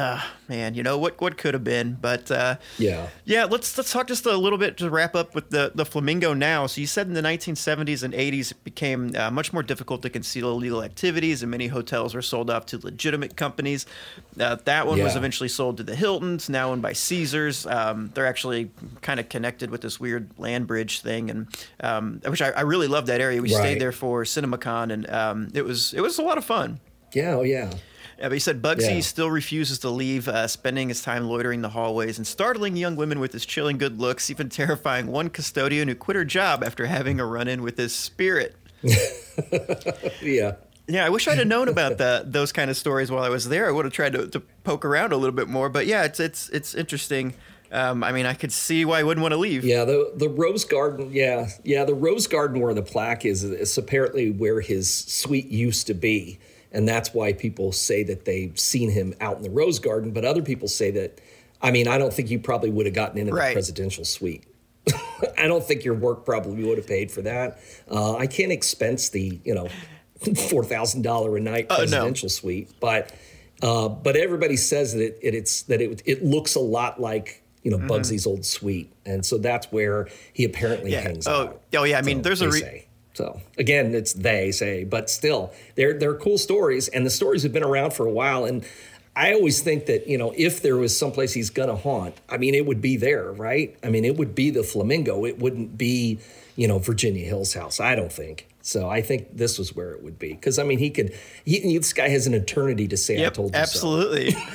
[SPEAKER 4] man, what could have been. But
[SPEAKER 2] yeah,
[SPEAKER 4] let's talk just a little bit to wrap up with the Flamingo now. So you said in the 1970s and 80s it became much more difficult to conceal illegal activities, and many hotels were sold off to legitimate companies. That one was eventually sold to the Hiltons, now owned by Caesars. They're actually kind of connected with this weird land bridge thing, and which I really loved that area. We stayed there for CinemaCon, and it was a lot of fun.
[SPEAKER 2] Yeah,
[SPEAKER 4] Yeah, but he said Bugsy still refuses to leave, spending his time loitering the hallways and startling young women with his chilling good looks, even terrifying one custodian who quit her job after having a run-in with his spirit.
[SPEAKER 2] Yeah,
[SPEAKER 4] I wish I'd have known about those kind of stories while I was there. I would have tried to poke around a little bit more. But yeah, it's interesting. I could see why I wouldn't want to leave.
[SPEAKER 2] Yeah, the Rose Garden. Yeah, the Rose Garden where the plaque is apparently where his suite used to be. And that's why people say that they've seen him out in the Rose Garden. But other people say that, I don't think you probably would have gotten into the presidential suite. I don't think your work probably would have paid for that. I can't expense the, $4,000 a night presidential suite. But everybody says that it looks a lot like, Bugsy's old suite. And so that's where he apparently hangs out.
[SPEAKER 4] Oh, yeah. There's a
[SPEAKER 2] So again, it's they say, but still, they're cool stories, and the stories have been around for a while. And I always think that if there was someplace he's gonna haunt, it would be there, right? It would be the Flamingo. It wouldn't be Virginia Hill's house. I don't think so. I think this was where it would be because this guy has an eternity to say I told you
[SPEAKER 4] absolutely.
[SPEAKER 2] So.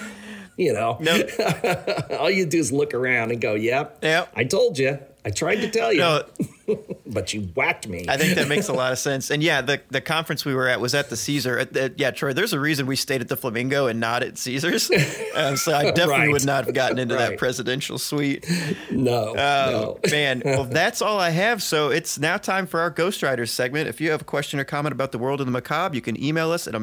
[SPEAKER 2] All you do is look around and go, yep. I told you. I tried to tell you, but you whacked me.
[SPEAKER 4] I think that makes a lot of sense. And the conference we were at was at the Caesar. Troy, there's a reason we stayed at the Flamingo and not at Caesars. So I definitely would not have gotten into that presidential suite.
[SPEAKER 2] No.
[SPEAKER 4] Man. Well, that's all I have. So it's now time for our Ghost Riders segment. If you have a question or comment about the world of the macabre, you can email us at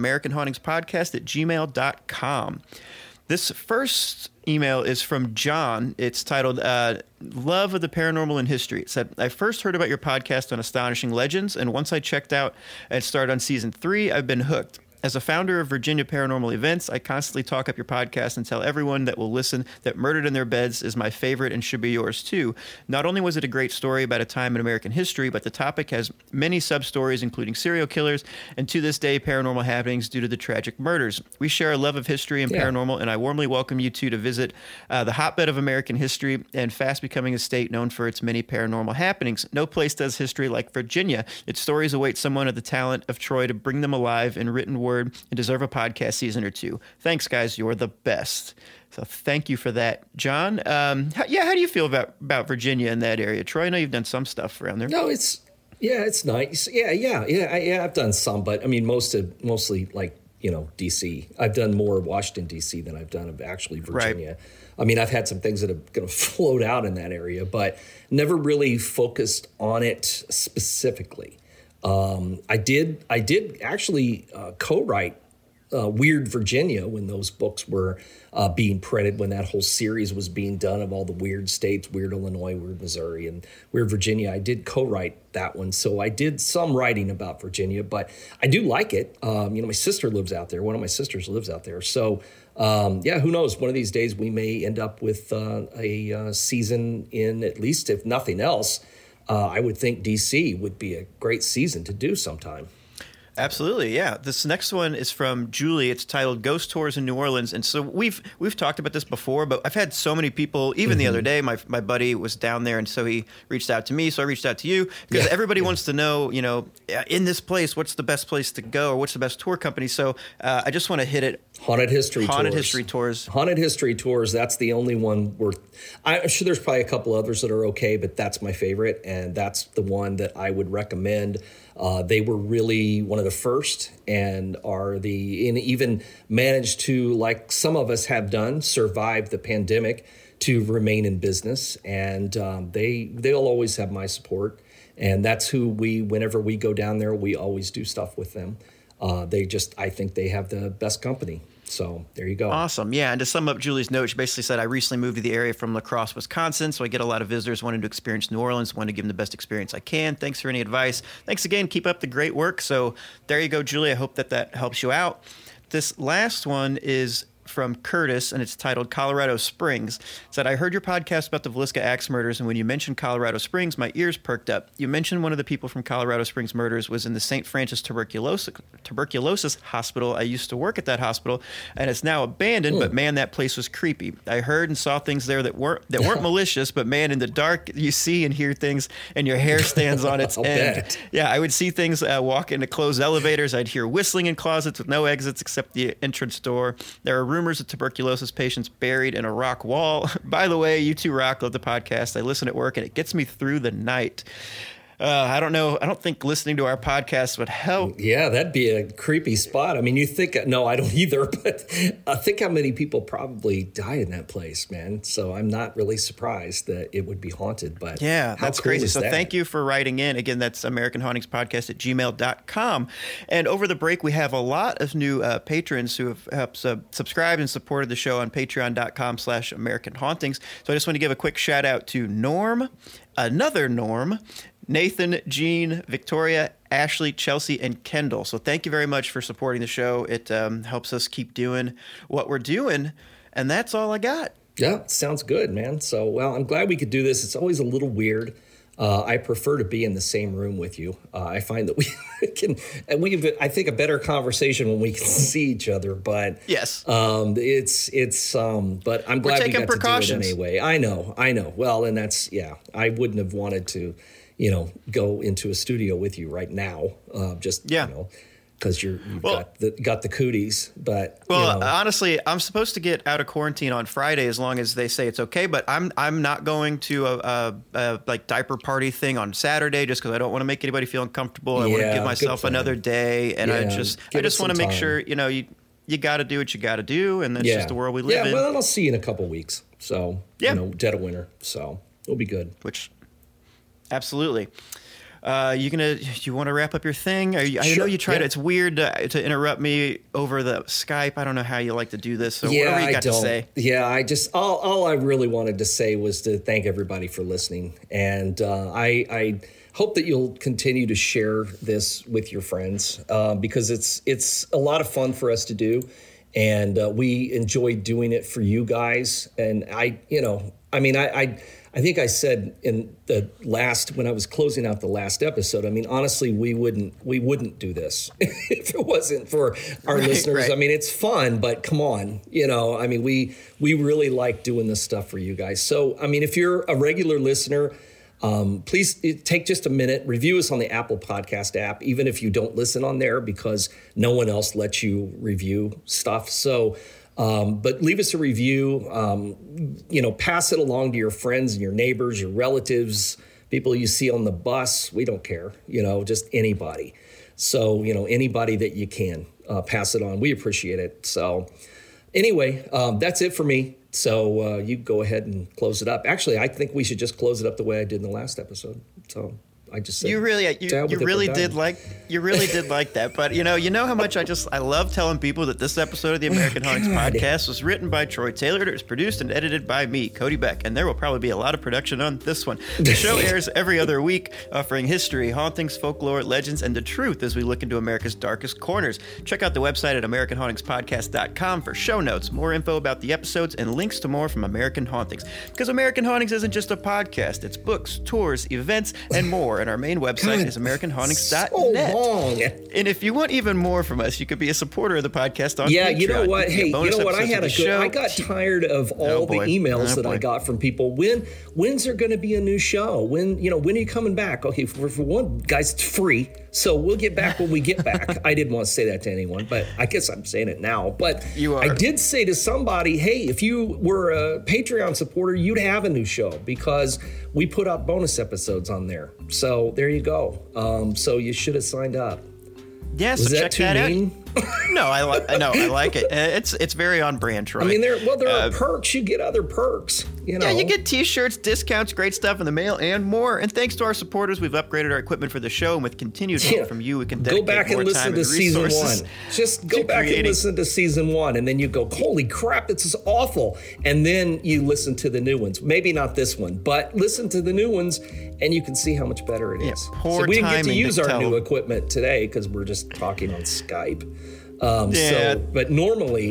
[SPEAKER 4] AmericanHauntingspodcast@gmail.com. This first email is from John. It's titled Love of the Paranormal and History. It said, I first heard about your podcast on Astonishing Legends, and once I checked out and started on season 3, I've been hooked. As a founder of Virginia Paranormal Events, I constantly talk up your podcast and tell everyone that will listen that Murdered in Their Beds is my favorite and should be yours too. Not only was it a great story about a time in American history, but the topic has many sub-stories, including serial killers, and to this day, paranormal happenings due to the tragic murders. We share a love of history and paranormal, and I warmly welcome you two to visit the hotbed of American history and fast becoming a state known for its many paranormal happenings. No place does history like Virginia. Its stories await someone of the talent of Troy to bring them alive in written word and deserve a podcast season or 2. Thanks, guys. You're the best. So thank you for that, John. How do you feel about Virginia in that area? Troy, I know you've done some stuff around there.
[SPEAKER 2] No, it's nice. Yeah. I've done some, but mostly like, DC. I've done more Washington, DC than I've done of actually Virginia. Right. I've had some things that have kind of float out in that area, but never really focused on it specifically. I did actually co-write Weird Virginia when those books were being printed, when that whole series was being done of all the weird states, Weird Illinois, Weird Missouri, and Weird Virginia. I did co-write that one, so I did some writing about Virginia, but I do like it. My sister lives out there. One of my sisters lives out there, so who knows? One of these days we may end up with a season in, at least if nothing else. I would think DC would be a great season to do sometime.
[SPEAKER 4] Absolutely, yeah. This next one is from Julie. It's titled Ghost Tours in New Orleans. And so we've talked about this before, but I've had so many people, even the other day, my buddy was down there, and so he reached out to me, so I reached out to you, because everybody wants to know, in this place, what's the best place to go, or what's the best tour company? So I just want to hit it.
[SPEAKER 2] Haunted History Tours. Haunted History Tours, that's the only one I'm sure there's probably a couple others that are okay, but that's my favorite, and that's the one that I would recommend. They were really one of the first and even managed to, like some of us have done, survive the pandemic to remain in business. And they'll always have my support. And that's who whenever we go down there, we always do stuff with them. I think they have the best company. So there you go.
[SPEAKER 4] Awesome. Yeah. And to sum up Julie's note, she basically said, I recently moved to the area from La Crosse, Wisconsin. So I get a lot of visitors wanting to experience New Orleans, want to give them the best experience I can. Thanks for any advice. Thanks again. Keep up the great work. So there you go, Julie. I hope that helps you out. This last one is from Curtis, and it's titled Colorado Springs. It said, I heard your podcast about the Villisca axe murders, and when you mentioned Colorado Springs, my ears perked up. You mentioned one of the people from Colorado Springs murders was in the St. Francis Tuberculosis Hospital. I used to work at that hospital, and it's now abandoned, but man, that place was creepy. I heard and saw things there that weren't malicious, but man, in the dark, you see and hear things, and your hair stands on its end.
[SPEAKER 5] Bet.
[SPEAKER 4] Yeah, I would see things walk into closed elevators. I'd hear whistling in closets with no exits except the entrance door. There are rumors of tuberculosis patients buried in a rock wall. By the way, you two rock. Love the podcast. I listen at work, and it gets me through the night. I don't know. I don't think listening to our podcast would help.
[SPEAKER 5] Yeah, that'd be a creepy spot. I mean, you think, no, I don't either, but I think how many people probably die in that place, man. So I'm not really surprised that it would be haunted, but
[SPEAKER 4] yeah, that's crazy. So
[SPEAKER 5] that?
[SPEAKER 4] Thank you for writing in. Again, that's AmericanHauntingsPodcast@gmail.com. And over the break, we have a lot of new patrons who have helped subscribed and supported the show on patreon.com/American Hauntings. So I just want to give a quick shout out to Norm, another Norm, Nathan, Jean, Victoria, Ashley, Chelsea, and Kendall. So thank you very much for supporting the show. It helps us keep doing what we're doing. And that's all I got.
[SPEAKER 5] Yeah, sounds good, man. So, well, I'm glad we could do this. It's always a little weird. I prefer to be in the same room with you. I find that we can, and we have, I think, a better conversation when we can see each other. But
[SPEAKER 4] yes,
[SPEAKER 5] but I'm glad we got
[SPEAKER 4] precautions.
[SPEAKER 5] to do it anyway. I know. Well, and that's, yeah, I wouldn't have wanted to, go into a studio with you right now. Because you've got the cooties, but
[SPEAKER 4] honestly, I'm supposed to get out of quarantine on Friday as long as they say it's okay. But I'm not going to a like diaper party thing on Saturday just because I don't want to make anybody feel uncomfortable. I want to give myself another day, and I just want to make sure you got to do what you got to do, and that's just the world we live in.
[SPEAKER 5] Yeah, well, I'll see you in a couple weeks. So dead of winter, so it'll be good.
[SPEAKER 4] Absolutely. You want to wrap up your thing? I know you tried. It's weird to interrupt me over the Skype. I don't know how you like to do this. So whatever you got to say.
[SPEAKER 5] Yeah, all I really wanted to say was to thank everybody for listening, and I hope that you'll continue to share this with your friends because it's a lot of fun for us to do, and we enjoy doing it for you guys. And I think I said in the last, when I was closing out the last episode, I mean, honestly, we wouldn't do this if it wasn't for our listeners. Right. I mean, it's fun, but come on, I mean, we really like doing this stuff for you guys. So, I mean, if you're a regular listener, please take just a minute, review us on the Apple Podcast app, even if you don't listen on there because no one else lets you review stuff. So, but leave us a review, pass it along to your friends and your neighbors, your relatives, people you see on the bus. We don't care, just anybody. So, anybody that you can pass it on. We appreciate it. So anyway, that's it for me. So you go ahead and close it up. Actually, I think we should just close it up the way I did in the last episode. So I just said,
[SPEAKER 4] you really did like that. But you know how much I love telling people that this episode of the American Hauntings podcast was written by Troy Taylor. It was produced and edited by me, Cody Beck, and there will probably be a lot of production on this one. The show airs every other week, offering history, hauntings, folklore, legends, and the truth as we look into America's darkest corners. Check out the website at AmericanHauntingsPodcast.com for show notes, more info about the episodes, and links to more from American Hauntings. Because American Hauntings isn't just a podcast; it's books, tours, events, and more. And our main website is AmericanHauntings.net.
[SPEAKER 5] So long.
[SPEAKER 4] And if you want even more from us, you could be a supporter of the podcast on Patreon.
[SPEAKER 5] Yeah, you know what? Hey, you know what? I got tired of all the emails that I got from people. When's there going to be a new show? When are you coming back? Okay, for one, guys, it's free. So we'll get back when we get back. I didn't want to say that to anyone, but I guess I'm saying it now. But I did say to somebody, hey, if you were a Patreon supporter, you'd have a new show because we put out bonus episodes on there. So there you go. So you should have signed up.
[SPEAKER 4] Yes,
[SPEAKER 5] Was
[SPEAKER 4] so
[SPEAKER 5] that
[SPEAKER 4] check that out.
[SPEAKER 5] mean?
[SPEAKER 4] No, I like it. It's very on brand, Troy.
[SPEAKER 5] I mean, there are perks. You get other perks.
[SPEAKER 4] Yeah, you get T-shirts, discounts, great stuff in the mail, and more. And thanks to our supporters, we've upgraded our equipment for the show, and with continued help from you, we can dedicate
[SPEAKER 5] go back
[SPEAKER 4] more
[SPEAKER 5] and listen
[SPEAKER 4] time
[SPEAKER 5] to
[SPEAKER 4] and
[SPEAKER 5] season
[SPEAKER 4] resources.
[SPEAKER 5] one. Just go back and listen to season one, and then you go, "Holy crap, this is awful!" And then you listen to the new ones. Maybe not this one, but listen to the new ones, and you can see how much better it is.
[SPEAKER 4] So
[SPEAKER 5] we didn't get to use our new equipment today because we're just talking on Skype. But normally,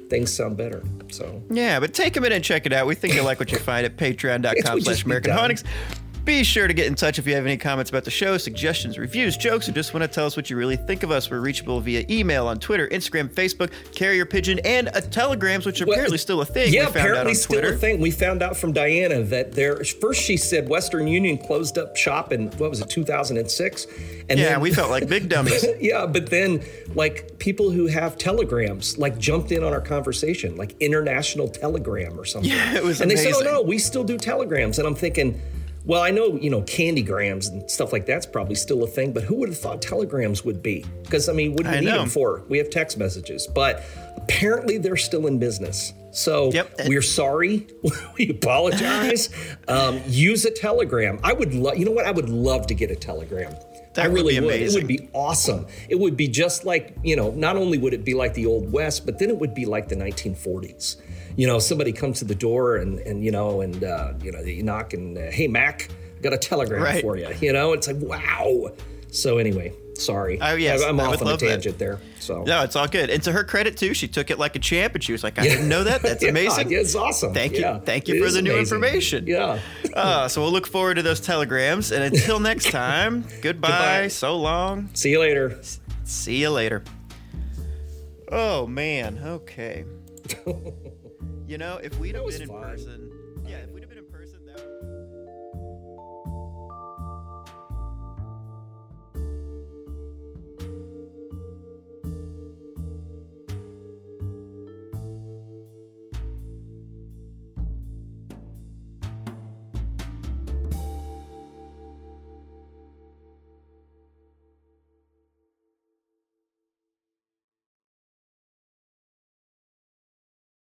[SPEAKER 5] things sound better. So
[SPEAKER 4] yeah, but take a minute and check it out. We think you'll like what you find at patreon.com/AmericanHauntings. Be sure to get in touch if you have any comments about the show, suggestions, reviews, jokes, or just want to tell us what you really think of us. We're reachable via email on Twitter, Instagram, Facebook, carrier pigeon, and telegrams, which are apparently still a thing.
[SPEAKER 5] Yeah,
[SPEAKER 4] we found
[SPEAKER 5] apparently
[SPEAKER 4] out on
[SPEAKER 5] still
[SPEAKER 4] Twitter.
[SPEAKER 5] a thing. We found out from Diana that first she said Western Union closed up shop in, 2006? And
[SPEAKER 4] yeah,
[SPEAKER 5] then,
[SPEAKER 4] we felt like big dummies.
[SPEAKER 5] Yeah, but then like people who have telegrams like jumped in on our conversation, like International Telegram or something.
[SPEAKER 4] Yeah, it was
[SPEAKER 5] and
[SPEAKER 4] amazing.
[SPEAKER 5] they said, oh no, we still do telegrams. And I'm thinking, well, I know, candygrams and stuff like that's probably still a thing, but who would have thought telegrams would be? Because, what do we need them for? We have text messages, but apparently they're still in business. So we're sorry. We apologize. Use a telegram. I would I would love to get a telegram.
[SPEAKER 4] That
[SPEAKER 5] I really
[SPEAKER 4] would be
[SPEAKER 5] would.
[SPEAKER 4] amazing.
[SPEAKER 5] It would be awesome. It would be just like, not only would it be like the Old West, but then it would be like the 1940s. Somebody comes to the door and you knock and, hey, Mac, I got a telegram for you. It's like, wow. So anyway, sorry.
[SPEAKER 4] Oh, yes.
[SPEAKER 5] I'm
[SPEAKER 4] I
[SPEAKER 5] off
[SPEAKER 4] would
[SPEAKER 5] on a
[SPEAKER 4] love
[SPEAKER 5] tangent there. So
[SPEAKER 4] no, it's all good. And to her credit, too, she took it like a champ, and she was like, I didn't know that. That's amazing.
[SPEAKER 5] Yeah, it's awesome.
[SPEAKER 4] Thank you. Thank you for the new information.
[SPEAKER 5] Yeah.
[SPEAKER 4] So we'll look forward to those telegrams. And until next time, goodbye. So long.
[SPEAKER 5] See you later.
[SPEAKER 4] See you later. Oh, man. Okay. If we'd have been in person, if we'd have been in person, that would